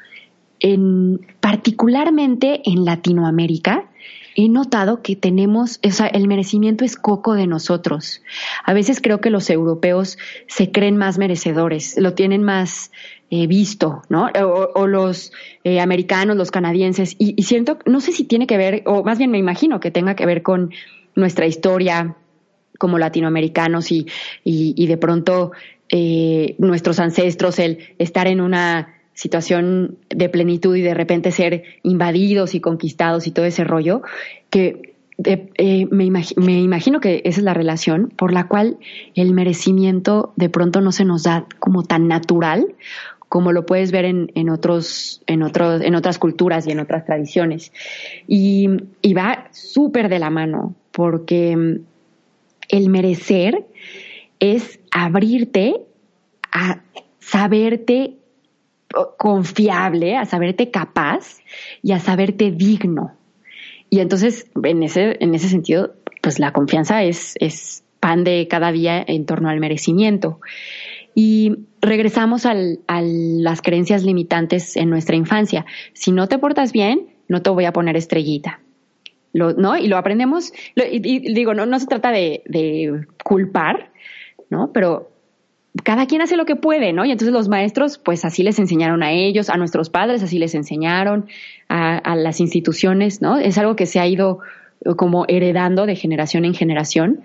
particularmente en Latinoamérica, he notado que tenemos, o sea, el merecimiento es coco de nosotros. A veces creo que los europeos se creen más merecedores, lo tienen más visto, ¿no? O los americanos, los canadienses, y siento, no sé si tiene que ver, o más bien me imagino que tenga que ver con nuestra historia como latinoamericanos y de pronto nuestros ancestros, el estar en una situación de plenitud y de repente ser invadidos y conquistados y todo ese rollo, que me imagino que esa es la relación por la cual el merecimiento de pronto no se nos da como tan natural como lo puedes ver en otras culturas y en otras tradiciones. Y va súper de la mano, porque el merecer es abrirte a saberte confiable, a saberte capaz y a saberte digno. Y entonces, en ese sentido, pues la confianza es pan de cada día en torno al merecimiento. Y regresamos a las creencias limitantes en nuestra infancia. Si no te portas bien, no te voy a poner estrellita. ¿No? Y lo aprendemos, y digo, no se trata de culpar, ¿no? Pero cada quien hace lo que puede, ¿no? Y entonces los maestros, pues así les enseñaron a ellos, a nuestros padres así les enseñaron, a las instituciones, ¿no? Es algo que se ha ido como heredando de generación en generación.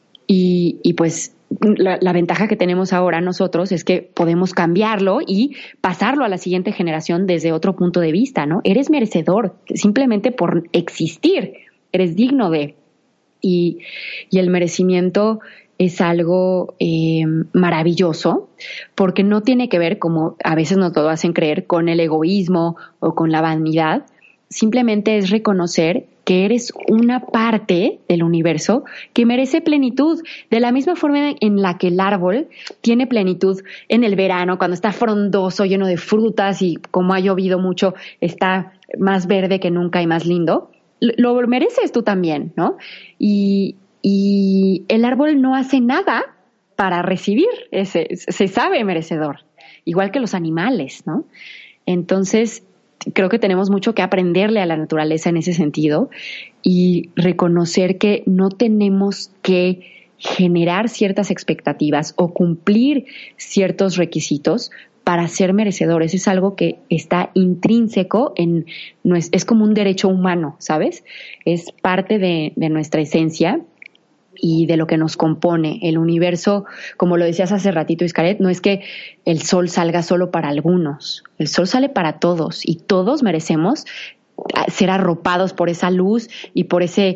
Y pues la ventaja que tenemos ahora nosotros es que podemos cambiarlo y pasarlo a la siguiente generación desde otro punto de vista, ¿no? Eres merecedor, simplemente por existir, eres digno de. Y el merecimiento es algo maravilloso, porque no tiene que ver, como a veces nos lo hacen creer, con el egoísmo o con la vanidad. Simplemente es reconocer que eres una parte del universo que merece plenitud, de la misma forma en la que el árbol tiene plenitud en el verano, cuando está frondoso, lleno de frutas y como ha llovido mucho, está más verde que nunca y más lindo. Lo mereces tú también, ¿no? Y el árbol no hace nada para recibir se sabe merecedor, igual que los animales, ¿no? Entonces, creo que tenemos mucho que aprenderle a la naturaleza en ese sentido y reconocer que no tenemos que generar ciertas expectativas o cumplir ciertos requisitos para ser merecedores. Es algo que está intrínseco es como un derecho humano, ¿sabes? Es parte de nuestra esencia y de lo que nos compone. El universo, como lo decías hace ratito, Xcaret, no es que el sol salga solo para algunos, el sol sale para todos y todos merecemos ser arropados por esa luz y por eso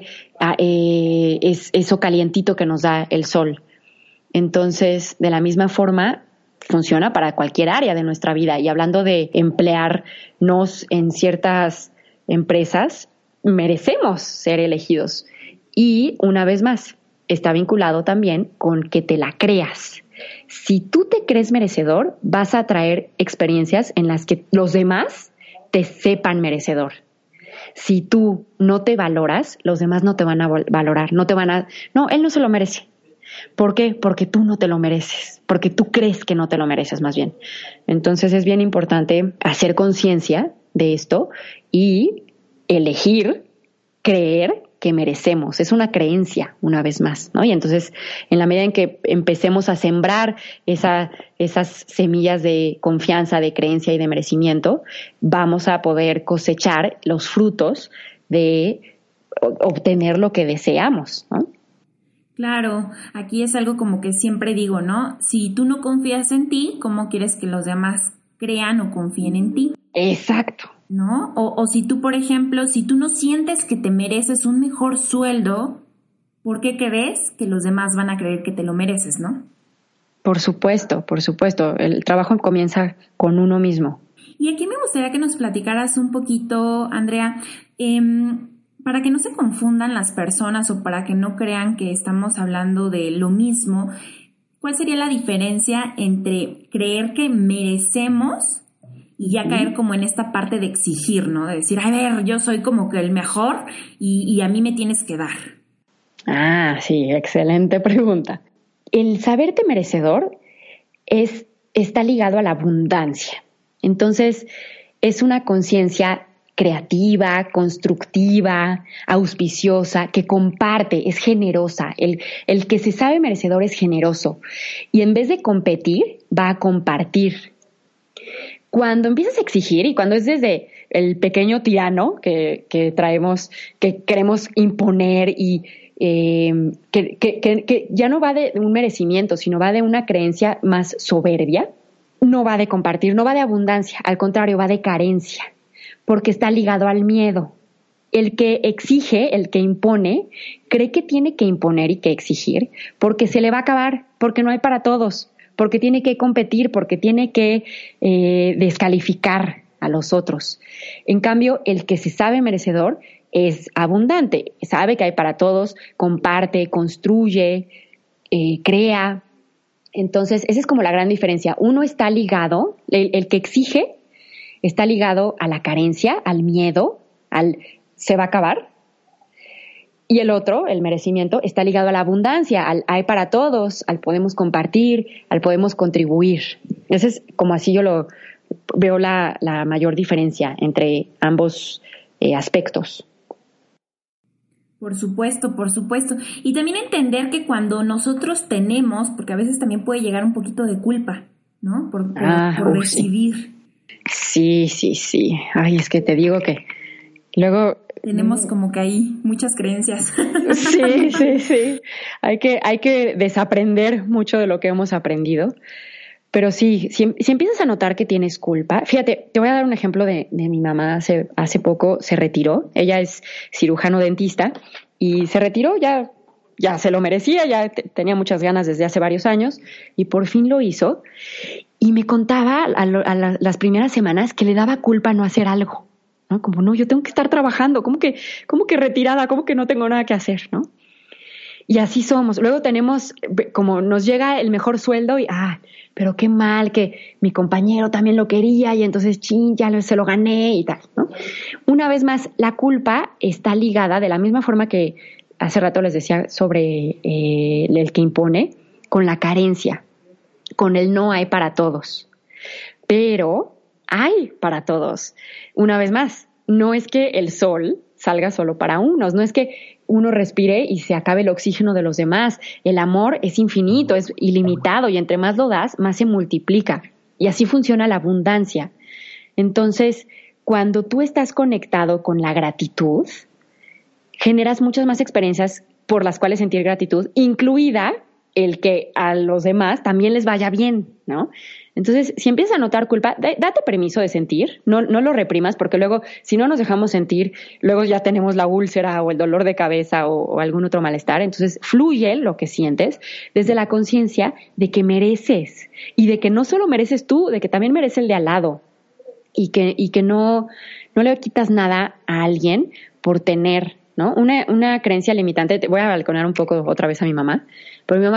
calientito que nos da el sol. Entonces, de la misma forma, funciona para cualquier área de nuestra vida. Y hablando de emplearnos en ciertas empresas, merecemos ser elegidos. Y una vez más, está vinculado también con que te la creas. Si tú te crees merecedor, vas a atraer experiencias en las que los demás te sepan merecedor. Si tú no te valoras, los demás no te van a valorar, no, él no se lo merece. ¿Por qué? Porque tú no te lo mereces, porque tú crees que no te lo mereces más bien. Entonces es bien importante hacer conciencia de esto y elegir, creer que merecemos. Es una creencia, una vez más, ¿no? Y entonces, en la medida en que empecemos a sembrar esas semillas de confianza, de creencia y de merecimiento, vamos a poder cosechar los frutos de obtener lo que deseamos, ¿no? Claro, aquí es algo como que siempre digo, ¿no? Si tú no confías en ti, ¿cómo quieres que los demás crean o confíen en ti? Exacto. ¿No? O si tú, por ejemplo, si tú no sientes que te mereces un mejor sueldo, ¿por qué crees que los demás van a creer que te lo mereces, no? Por supuesto, por supuesto. El trabajo comienza con uno mismo. Y aquí me gustaría que nos platicaras un poquito, Andrea, para que no se confundan las personas o para que no crean que estamos hablando de lo mismo, ¿cuál sería la diferencia entre creer que merecemos y ya caer como en esta parte de exigir, ¿no? De decir, a ver, yo soy como que el mejor y a mí me tienes que dar. Ah, sí, excelente pregunta. El saberte merecedor está ligado a la abundancia. Entonces, es una conciencia creativa, constructiva, auspiciosa, que comparte, es generosa. El que se sabe merecedor es generoso. Y en vez de competir, va a compartir. Cuando empiezas a exigir y cuando es desde el pequeño tirano que traemos, que queremos imponer y que ya no va de un merecimiento, sino va de una creencia más soberbia, no va de compartir, no va de abundancia, al contrario, va de carencia, porque está ligado al miedo. El que exige, el que impone, cree que tiene que imponer y que exigir porque se le va a acabar, porque no hay para todos, porque tiene que competir, porque tiene que descalificar a los otros. En cambio, el que se sabe merecedor es abundante, sabe que hay para todos, comparte, construye, crea. Entonces, esa es como la gran diferencia. Uno está ligado, el que exige está ligado a la carencia, al miedo, al se va a acabar. Y el otro, el merecimiento, está ligado a la abundancia, al hay para todos, al podemos compartir, al podemos contribuir. Ese es como así yo lo veo la mayor diferencia entre ambos aspectos. Por supuesto, por supuesto. Y también entender que cuando nosotros tenemos, porque a veces también puede llegar un poquito de culpa, ¿no? Por recibir. Sí. Ay, es que te digo que luego tenemos como que ahí muchas creencias. Sí. Hay que desaprender mucho de lo que hemos aprendido. Pero sí, si empiezas a notar que tienes culpa, fíjate, te voy a dar un ejemplo de mi mamá. Hace poco se retiró. Ella es cirujano dentista y se retiró, ya se lo merecía, ya tenía muchas ganas desde hace varios años y por fin lo hizo. Y me contaba las primeras semanas que le daba culpa no hacer algo, ¿no? Como, no, yo tengo que estar trabajando, ¿cómo que retirada? ¿Cómo que no tengo nada que hacer, no? Y así somos. Luego tenemos, como nos llega el mejor sueldo y, pero qué mal que mi compañero también lo quería y entonces, ya se lo gané y tal, ¿no? Una vez más, la culpa está ligada de la misma forma que hace rato les decía sobre el que impone, con la carencia, con el no hay para todos. Pero hay para todos. Una vez más, no es que el sol salga solo para unos, no es que uno respire y se acabe el oxígeno de los demás. El amor es infinito, es ilimitado y entre más lo das, más se multiplica. Y así funciona la abundancia. Entonces, cuando tú estás conectado con la gratitud, generas muchas más experiencias por las cuales sentir gratitud, incluida el que a los demás también les vaya bien, ¿no? Entonces, si empiezas a notar culpa, date permiso de sentir, no lo reprimas, porque luego, si no nos dejamos sentir, luego ya tenemos la úlcera o el dolor de cabeza o algún otro malestar. Entonces, fluye lo que sientes desde la conciencia de que mereces y de que no solo mereces tú, de que también merece el de al lado y que no le quitas nada a alguien por tener, ¿no? Una creencia limitante. Te voy a balconar un poco otra vez a mi mamá. Pero mi mamá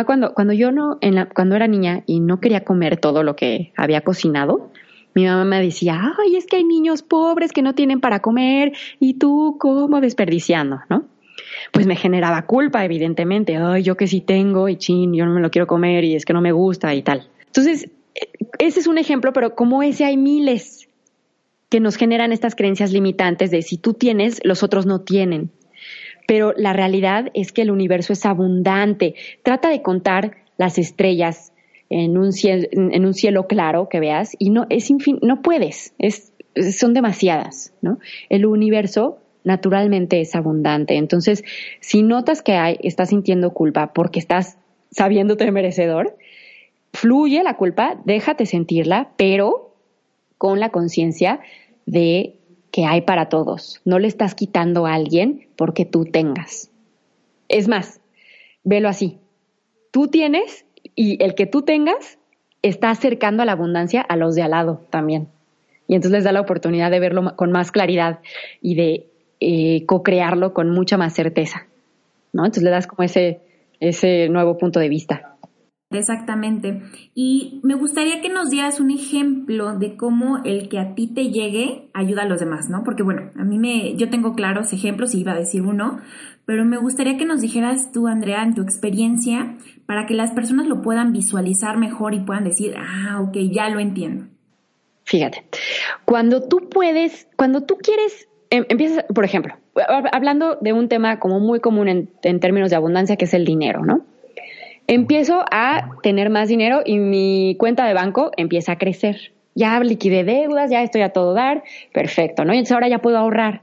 cuando era niña y no quería comer todo lo que había cocinado, mi mamá me decía, es que hay niños pobres que no tienen para comer y tú cómo desperdiciando, ¿no? Pues me generaba culpa, evidentemente. Yo que sí tengo y yo no me lo quiero comer y es que no me gusta y tal. Entonces, ese es un ejemplo, pero como ese hay miles que nos generan estas creencias limitantes de si tú tienes, los otros no tienen. Pero la realidad es que el universo es abundante. Trata de contar las estrellas en un cielo claro que veas y no puedes, son demasiadas, ¿no? El universo naturalmente es abundante. Entonces, si notas que estás sintiendo culpa porque estás sabiéndote merecedor, fluye la culpa, déjate sentirla, pero con la conciencia de que hay para todos. No le estás quitando a alguien porque tú tengas. Es más, velo así. Tú tienes y el que tú tengas está acercando a la abundancia a los de al lado también. Y entonces les da la oportunidad de verlo con más claridad y de co-crearlo con mucha más certeza, ¿no? Entonces le das como ese nuevo punto de vista. Exactamente. Y me gustaría que nos dieras un ejemplo de cómo el que a ti te llegue ayuda a los demás, ¿no? Porque bueno, yo tengo claros ejemplos y iba a decir uno, pero me gustaría que nos dijeras tú, Andrea, en tu experiencia, para que las personas lo puedan visualizar mejor y puedan decir, ok, ya lo entiendo. Fíjate, cuando tú quieres, empiezas, por ejemplo, hablando de un tema como muy común en términos de abundancia, que es el dinero, ¿no? Empiezo a tener más dinero y mi cuenta de banco empieza a crecer. Ya liquidé deudas, ya estoy a todo dar, perfecto, ¿no? Y entonces ahora ya puedo ahorrar.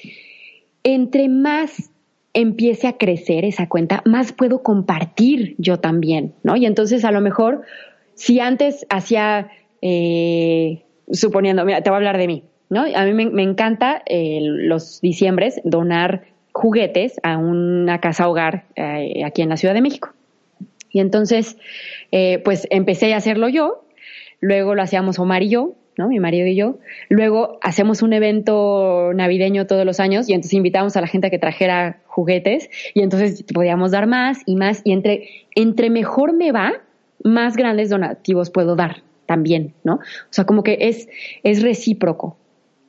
Entre más empiece a crecer esa cuenta, más puedo compartir yo también, ¿no? Y entonces a lo mejor, si antes hacía, suponiendo, mira, te voy a hablar de mí, ¿no? A mí me encanta los diciembres donar juguetes a una casa hogar aquí en la Ciudad de México. Y entonces, pues empecé a hacerlo yo, luego lo hacíamos Omar y yo, ¿no? Mi marido y yo. Luego hacemos un evento navideño todos los años y entonces invitamos a la gente a que trajera juguetes y entonces podíamos dar más y más y entre mejor me va, más grandes donativos puedo dar también, ¿no? O sea, como que es recíproco,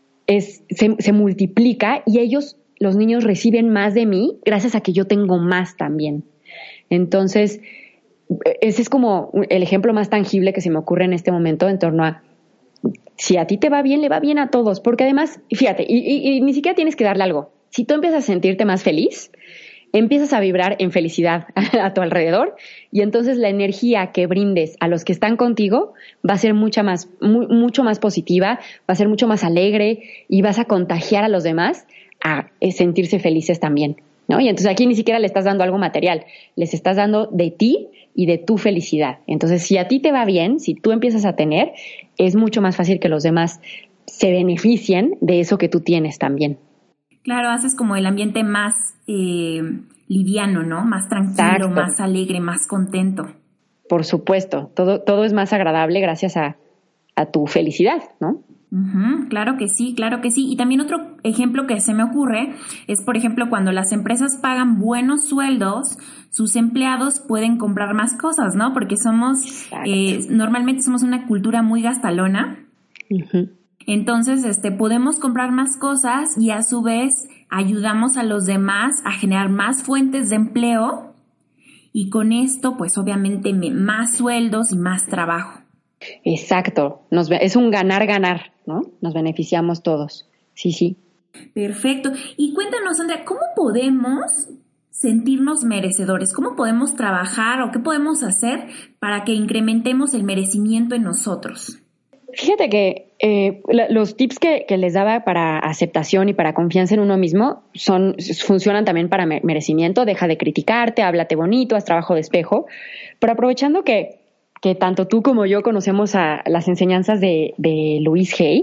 se multiplica y los niños reciben más de mí gracias a que yo tengo más también. Entonces, ese es como el ejemplo más tangible que se me ocurre en este momento en torno a si a ti te va bien, le va bien a todos, porque además, fíjate, y ni siquiera tienes que darle algo. Si tú empiezas a sentirte más feliz, empiezas a vibrar en felicidad a tu alrededor y entonces la energía que brindes a los que están contigo va a ser mucho más positiva, va a ser mucho más alegre y vas a contagiar a los demás a sentirse felices también, ¿no? Y entonces aquí ni siquiera le estás dando algo material, les estás dando de ti y de tu felicidad. Entonces, si a ti te va bien, si tú empiezas a tener, es mucho más fácil que los demás se beneficien de eso que tú tienes también. Claro, haces como el ambiente más liviano, ¿no? Más tranquilo, exacto, más alegre, más contento. Por supuesto, todo es más agradable gracias a tu felicidad, ¿no? Uh-huh, claro que sí, claro que sí. Y también otro ejemplo que se me ocurre es, por ejemplo, cuando las empresas pagan buenos sueldos, sus empleados pueden comprar más cosas, ¿no? Porque normalmente somos una cultura muy gastalona. Uh-huh. Entonces, podemos comprar más cosas y a su vez ayudamos a los demás a generar más fuentes de empleo y con esto, pues obviamente más sueldos y más trabajo. Exacto, es un ganar-ganar, ¿no? Nos beneficiamos todos, sí. Perfecto. Y cuéntanos, Andrea, ¿cómo podemos sentirnos merecedores? ¿Cómo podemos trabajar o qué podemos hacer para que incrementemos el merecimiento en nosotros? Fíjate que los tips que les daba para aceptación y para confianza en uno mismo funcionan también para merecimiento. Deja de criticarte, háblate bonito, haz trabajo de espejo, pero aprovechando que tanto tú como yo conocemos a las enseñanzas de Louise Hay,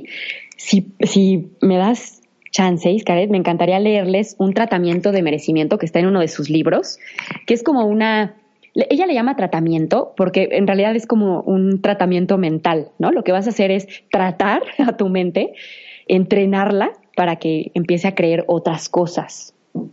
si me das chance, Xcaret, me encantaría leerles un tratamiento de merecimiento que está en uno de sus libros, que es como ella le llama tratamiento porque en realidad es como un tratamiento mental, ¿no? Lo que vas a hacer es tratar a tu mente, entrenarla para que empiece a creer otras cosas.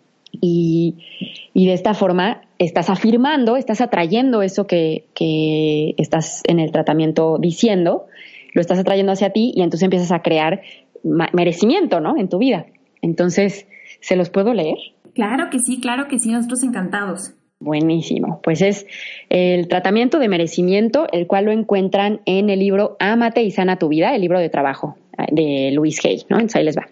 Y de esta forma estás afirmando, estás atrayendo eso que estás en el tratamiento diciendo, lo estás atrayendo hacia ti y entonces empiezas a crear merecimiento, ¿no? En tu vida. Entonces, ¿se los puedo leer? Claro que sí, nosotros encantados. Buenísimo. Pues es el tratamiento de merecimiento, el cual lo encuentran en el libro Ámate y sana tu vida, el libro de trabajo de Louise Hay, ¿no? Entonces ahí les va.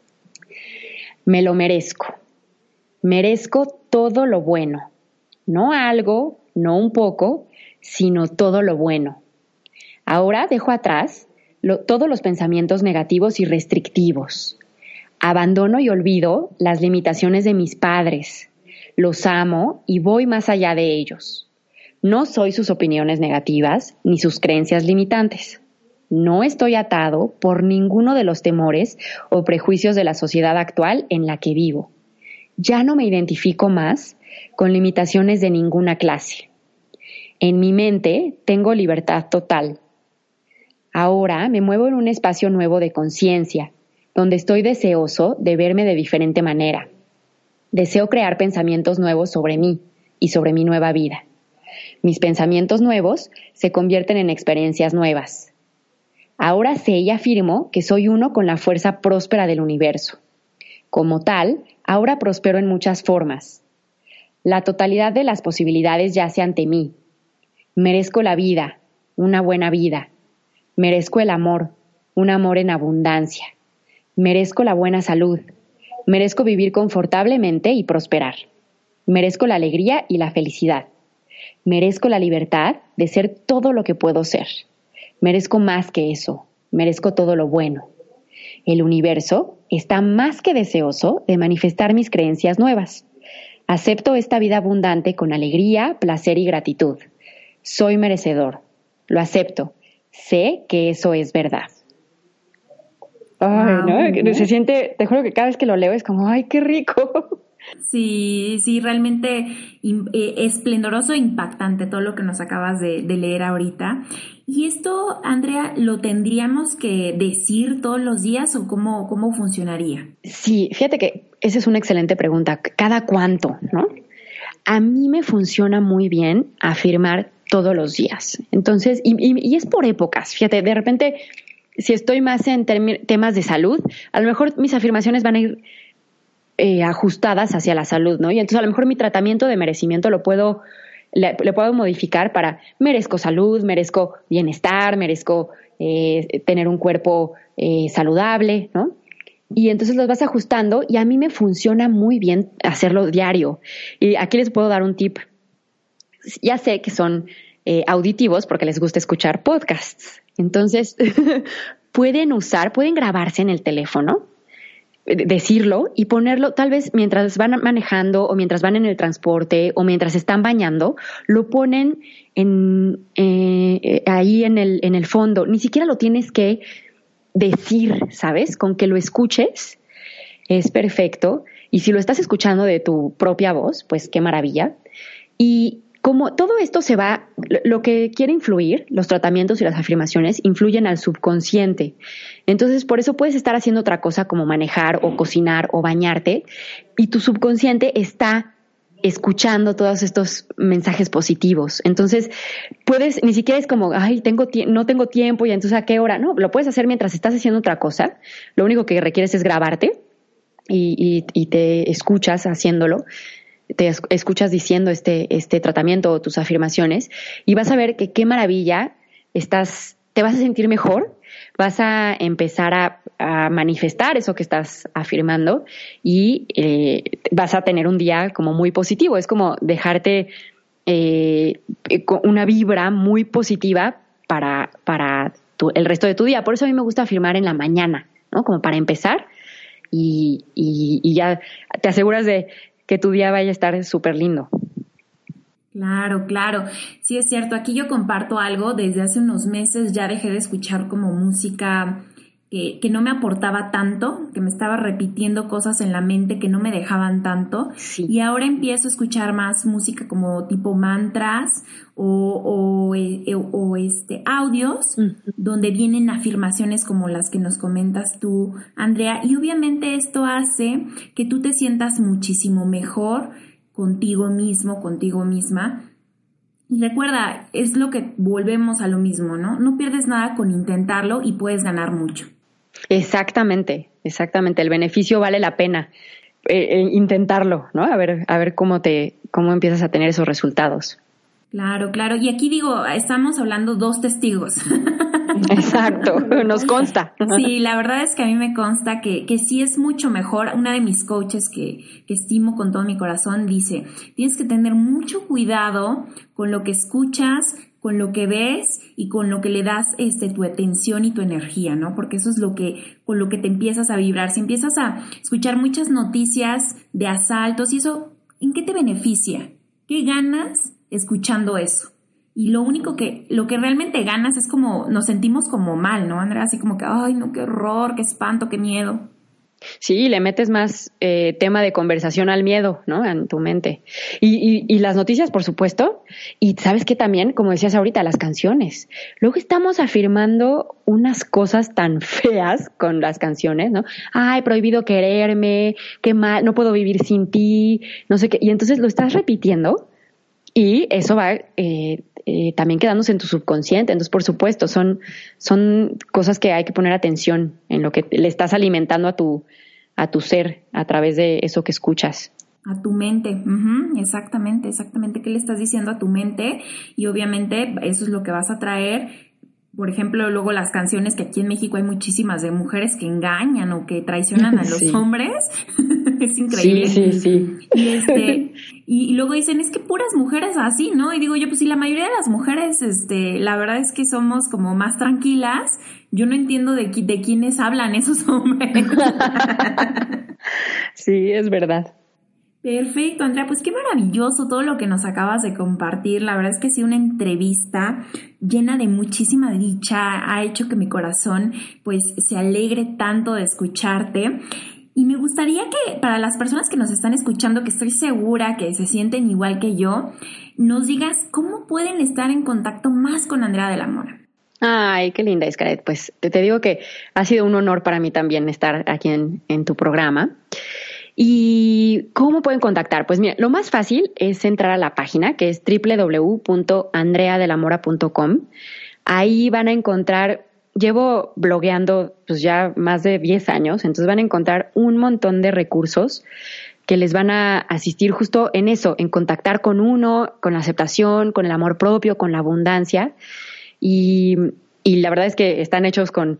Me lo merezco. Merezco todo lo bueno. No algo, no un poco, sino todo lo bueno. Ahora dejo atrás todos los pensamientos negativos y restrictivos. Abandono y olvido las limitaciones de mis padres. Los amo y voy más allá de ellos. No soy sus opiniones negativas ni sus creencias limitantes. No estoy atado por ninguno de los temores o prejuicios de la sociedad actual en la que vivo. Ya no me identifico más con limitaciones de ninguna clase. En mi mente tengo libertad total. Ahora me muevo en un espacio nuevo de conciencia, donde estoy deseoso de verme de diferente manera. Deseo crear pensamientos nuevos sobre mí y sobre mi nueva vida. Mis pensamientos nuevos se convierten en experiencias nuevas. Ahora sé y afirmo que soy uno con la fuerza próspera del universo. Como tal, ahora prospero en muchas formas. La totalidad de las posibilidades yace ante mí. Merezco la vida, una buena vida. Merezco el amor, un amor en abundancia. Merezco la buena salud. Merezco vivir confortablemente y prosperar. Merezco la alegría y la felicidad. Merezco la libertad de ser todo lo que puedo ser. Merezco más que eso. Merezco todo lo bueno. El universo está más que deseoso de manifestar mis creencias nuevas. Acepto esta vida abundante con alegría, placer y gratitud. Soy merecedor. Lo acepto. Sé que eso es verdad. Ay, ¿no? Se siente, te juro que cada vez que lo leo es como, ¡ay, qué rico! Sí, realmente esplendoroso e impactante todo lo que nos acabas de leer ahorita. ¿Y esto, Andrea, lo tendríamos que decir todos los días o cómo funcionaría? Sí, fíjate que esa es una excelente pregunta. ¿Cada cuánto, no? A mí me funciona muy bien afirmar todos los días. Entonces, y es por épocas. Fíjate, de repente, si estoy más en temas de salud, a lo mejor mis afirmaciones van a ir ajustadas hacia la salud, ¿no? Y entonces a lo mejor mi tratamiento de merecimiento le puedo modificar para merezco salud, merezco bienestar, merezco tener un cuerpo saludable, ¿no? Y entonces los vas ajustando y a mí me funciona muy bien hacerlo diario. Y aquí les puedo dar un tip. Ya sé que son auditivos porque les gusta escuchar podcasts. Entonces pueden grabarse en el teléfono, decirlo y ponerlo tal vez mientras van manejando o mientras van en el transporte o mientras están bañando, lo ponen ahí en el fondo. Ni siquiera lo tienes que decir, ¿sabes? Con que lo escuches es perfecto. Y si lo estás escuchando de tu propia voz, pues qué maravilla. Y como todo esto lo que quiere influir, los tratamientos y las afirmaciones influyen al subconsciente. Entonces, por eso puedes estar haciendo otra cosa como manejar o cocinar o bañarte y tu subconsciente está escuchando todos estos mensajes positivos. Entonces, ni siquiera es como, ay, no tengo tiempo y entonces ¿a qué hora? No, lo puedes hacer mientras estás haciendo otra cosa. Lo único que requieres es grabarte y te escuchas haciéndolo. Te escuchas diciendo este tratamiento o tus afirmaciones y vas a ver que qué maravilla te vas a sentir mejor, vas a empezar a manifestar eso que estás afirmando y vas a tener un día como muy positivo. Es como dejarte con una vibra muy positiva para el resto de tu día. Por eso a mí me gusta afirmar en la mañana, ¿no? Como para empezar y ya te aseguras de que tu día vaya a estar súper lindo. Claro. Sí, es cierto. Aquí yo comparto algo. Desde hace unos meses ya dejé de escuchar como música que no me aportaba tanto, que me estaba repitiendo cosas en la mente que no me dejaban tanto. Sí. Y ahora empiezo a escuchar más música como tipo mantras o audios donde vienen afirmaciones como las que nos comentas tú, Andrea. Y obviamente esto hace que tú te sientas muchísimo mejor contigo mismo, contigo misma. Y recuerda, es lo que volvemos a lo mismo, ¿no? No pierdes nada con intentarlo y puedes ganar mucho. Exactamente. El beneficio vale la pena intentarlo, ¿no? A ver cómo empiezas a tener esos resultados. Claro. Y aquí estamos hablando dos testigos. Exacto, nos consta. Sí, la verdad es que a mí me consta que sí es mucho mejor. Una de mis coaches que estimo con todo mi corazón dice, tienes que tener mucho cuidado con lo que escuchas, con lo que ves y con lo que le das tu atención y tu energía, ¿no? Porque eso es con lo que te empiezas a vibrar. Si empiezas a escuchar muchas noticias de asaltos y eso, ¿en qué te beneficia? ¿Qué ganas escuchando eso? Y lo que realmente ganas es como, nos sentimos como mal, ¿no, Andrea? Así como que, ay, no, qué horror, qué espanto, qué miedo. Sí, le metes más tema de conversación al miedo, ¿no? En tu mente. Y las noticias, por supuesto. Y sabes que también, como decías ahorita, las canciones. Luego estamos afirmando unas cosas tan feas con las canciones, ¿no? Ay, prohibido quererme, qué mal, no puedo vivir sin ti, no sé qué. Y entonces lo estás repitiendo y eso va también quedándose en tu subconsciente. Entonces, por supuesto, son cosas que hay que poner atención en lo que le estás alimentando a tu ser a través de eso que escuchas. A tu mente, exactamente. ¿Qué le estás diciendo a tu mente? Y obviamente eso es lo que vas a traer. Por ejemplo, luego las canciones que aquí en México hay muchísimas de mujeres que engañan o que traicionan a los hombres. Es increíble. Sí. Y luego dicen, es que puras mujeres así, ¿no? Y digo yo, pues si la mayoría de las mujeres, la verdad es que somos como más tranquilas, yo no entiendo de quiénes hablan esos hombres. Sí, es verdad. Perfecto, Andrea, pues qué maravilloso todo lo que nos acabas de compartir. La verdad es que ha sido una entrevista llena de muchísima dicha, ha hecho que mi corazón pues se alegre tanto de escucharte. Y me gustaría que para las personas que nos están escuchando, que estoy segura que se sienten igual que yo, nos digas cómo pueden estar en contacto más con Andrea de la Mora. Ay, qué linda, Xcaret. Pues te digo que ha sido un honor para mí también estar aquí en tu programa. ¿Y cómo pueden contactar? Pues mira, lo más fácil es entrar a la página, que es www.andreadelamora.com. Ahí van a encontrar, llevo blogueando pues ya más de 10 años, entonces van a encontrar un montón de recursos que les van a asistir justo en eso, en contactar con uno, con la aceptación, con el amor propio, con la abundancia. Y la verdad es que están hechos con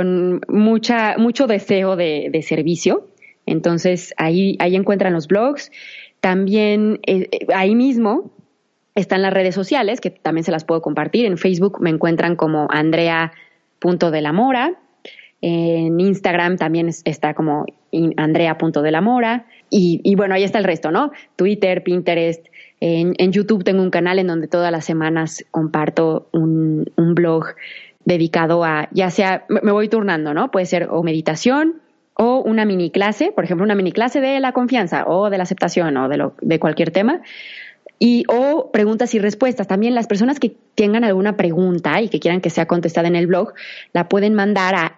mucho deseo de servicio. Entonces, ahí encuentran los blogs. También ahí mismo están las redes sociales, que también se las puedo compartir. En Facebook me encuentran como Andrea.delamora. En Instagram también está como Andrea.delamora. Y bueno, ahí está el resto, ¿no? Twitter, Pinterest. En YouTube tengo un canal en donde todas las semanas comparto un blog dedicado a, ya sea, me voy turnando, ¿no? Puede ser o meditación, o una mini clase, por ejemplo, una mini clase de la confianza o de la aceptación o de cualquier tema, o preguntas y respuestas. También las personas que tengan alguna pregunta y que quieran que sea contestada en el blog, la pueden mandar a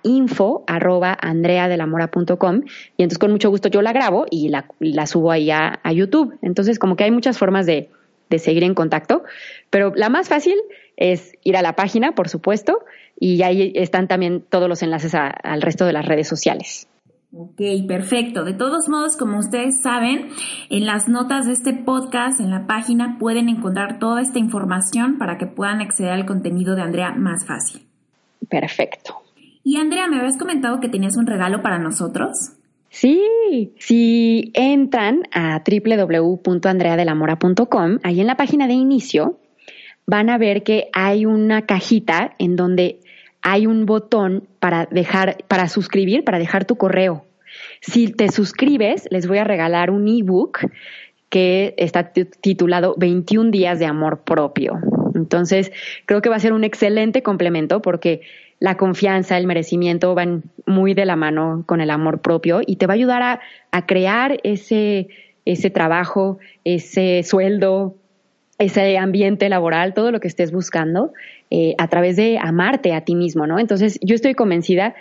info@andreadelamora.com y entonces con mucho gusto yo la grabo y la subo ahí a YouTube. Entonces como que hay muchas formas de seguir en contacto, pero la más fácil es ir a la página, por supuesto, y ahí están también todos los enlaces al resto de las redes sociales. Ok, perfecto. De todos modos, como ustedes saben, en las notas de este podcast, en la página, pueden encontrar toda esta información para que puedan acceder al contenido de Andrea más fácil. Perfecto. Y Andrea, ¿me habías comentado que tenías un regalo para nosotros? Sí, si entran a www.andreadelamora.com, ahí en la página de inicio van a ver que hay una cajita en donde hay un botón para suscribir, para dejar tu correo. Si te suscribes, les voy a regalar un ebook que está titulado 21 días de amor propio. Entonces, creo que va a ser un excelente complemento porque la confianza, el merecimiento van muy de la mano con el amor propio y te va a ayudar a crear ese trabajo, ese sueldo, ese ambiente laboral, todo lo que estés buscando a través de amarte a ti mismo, ¿no? Entonces, yo estoy convencida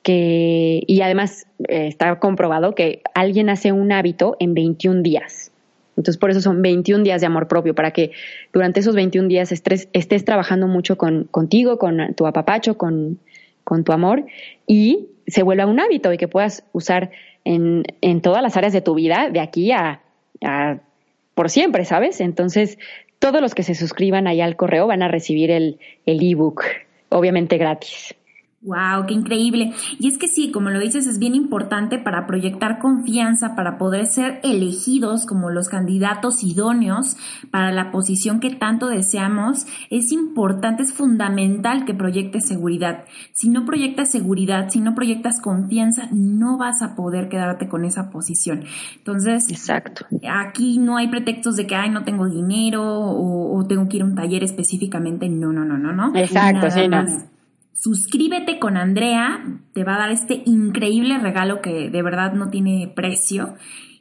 y además está comprobado que alguien hace un hábito en 21 días. Entonces, por eso son 21 días de amor propio, para que durante esos 21 días estés trabajando mucho contigo, con tu apapacho, con tu amor, y se vuelva un hábito y que puedas usar en todas las áreas de tu vida, de aquí a por siempre, ¿sabes? Entonces, todos los que se suscriban ahí al correo van a recibir el ebook, obviamente gratis. ¡Wow! ¡Qué increíble! Y es que sí, como lo dices, es bien importante para proyectar confianza, para poder ser elegidos como los candidatos idóneos para la posición que tanto deseamos. Es importante, es fundamental que proyectes seguridad. Si no proyectas seguridad, si no proyectas confianza, no vas a poder quedarte con esa posición. Entonces, exacto. Aquí no hay pretextos de que, no tengo dinero o tengo que ir a un taller específicamente. No. Exacto, sí, no. Suscríbete con Andrea, te va a dar este increíble regalo que de verdad no tiene precio.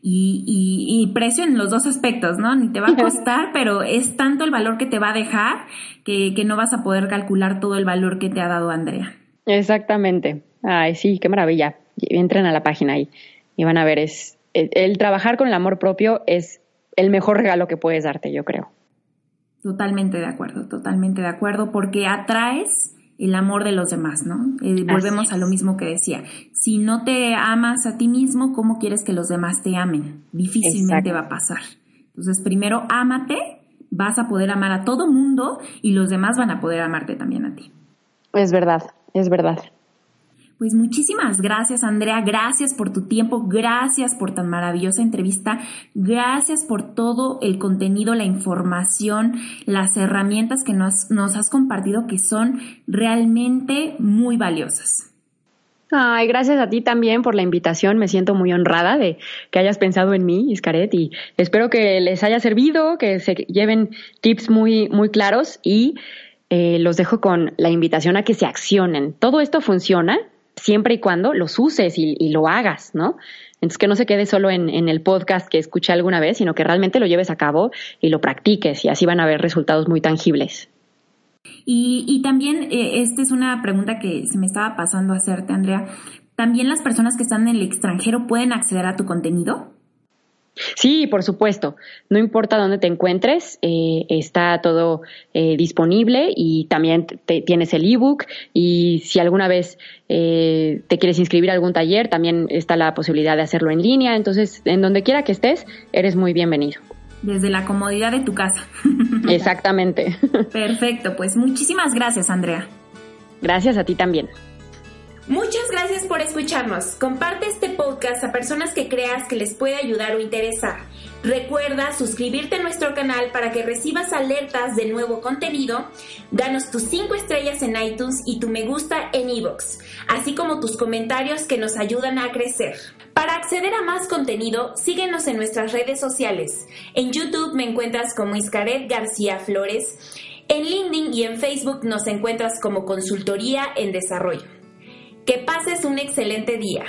Y precio en los dos aspectos, ¿no? Ni te va a costar, pero es tanto el valor que te va a dejar que no vas a poder calcular todo el valor que te ha dado Andrea. Exactamente. Ay, sí, qué maravilla. Entren a la página y van a ver, el trabajar con el amor propio es el mejor regalo que puedes darte, yo creo. Totalmente de acuerdo, porque atraes el amor de los demás, ¿no? Volvemos a lo mismo que decía. Si no te amas a ti mismo, ¿cómo quieres que los demás te amen? Difícilmente va a pasar. Entonces, primero ámate, vas a poder amar a todo mundo y los demás van a poder amarte también a ti. Es verdad. Pues muchísimas gracias, Andrea. Gracias por tu tiempo, gracias por tan maravillosa entrevista, gracias por todo el contenido, la información, las herramientas que nos has compartido que son realmente muy valiosas. Ay, gracias a ti también por la invitación. Me siento muy honrada de que hayas pensado en mí, Xcaret, y espero que les haya servido, que se lleven tips muy, muy claros y los dejo con la invitación a que se accionen. Todo esto funciona siempre y cuando los uses y lo hagas, ¿no? Entonces, que no se quede solo en el podcast que escuché alguna vez, sino que realmente lo lleves a cabo y lo practiques, y así van a haber resultados muy tangibles. Y también, esta es una pregunta que se me estaba pasando a hacerte, Andrea. ¿También las personas que están en el extranjero pueden acceder a tu contenido? Sí, por supuesto. No importa dónde te encuentres, está todo disponible y también tienes el ebook, y si alguna vez te quieres inscribir a algún taller, también está la posibilidad de hacerlo en línea. Entonces, en donde quiera que estés, eres muy bienvenido. Desde la comodidad de tu casa. Exactamente. Perfecto, pues muchísimas gracias, Andrea. Gracias a ti también. Muchas gracias por escucharnos. Comparte este podcast a personas que creas que les puede ayudar o interesar. Recuerda suscribirte a nuestro canal para que recibas alertas de nuevo contenido. Danos tus 5 estrellas en iTunes y tu me gusta en iVoox, así como tus comentarios que nos ayudan a crecer. Para acceder a más contenido, síguenos en nuestras redes sociales. En YouTube me encuentras como Xcaret García Flores. En LinkedIn y en Facebook nos encuentras como Consultoría en Desarrollo. Que pases un excelente día.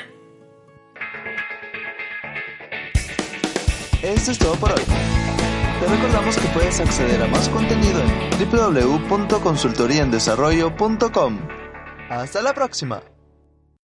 Esto es todo por hoy. Te recordamos que puedes acceder a más contenido en www.consultoriaendesarrollo.com. ¡Hasta la próxima!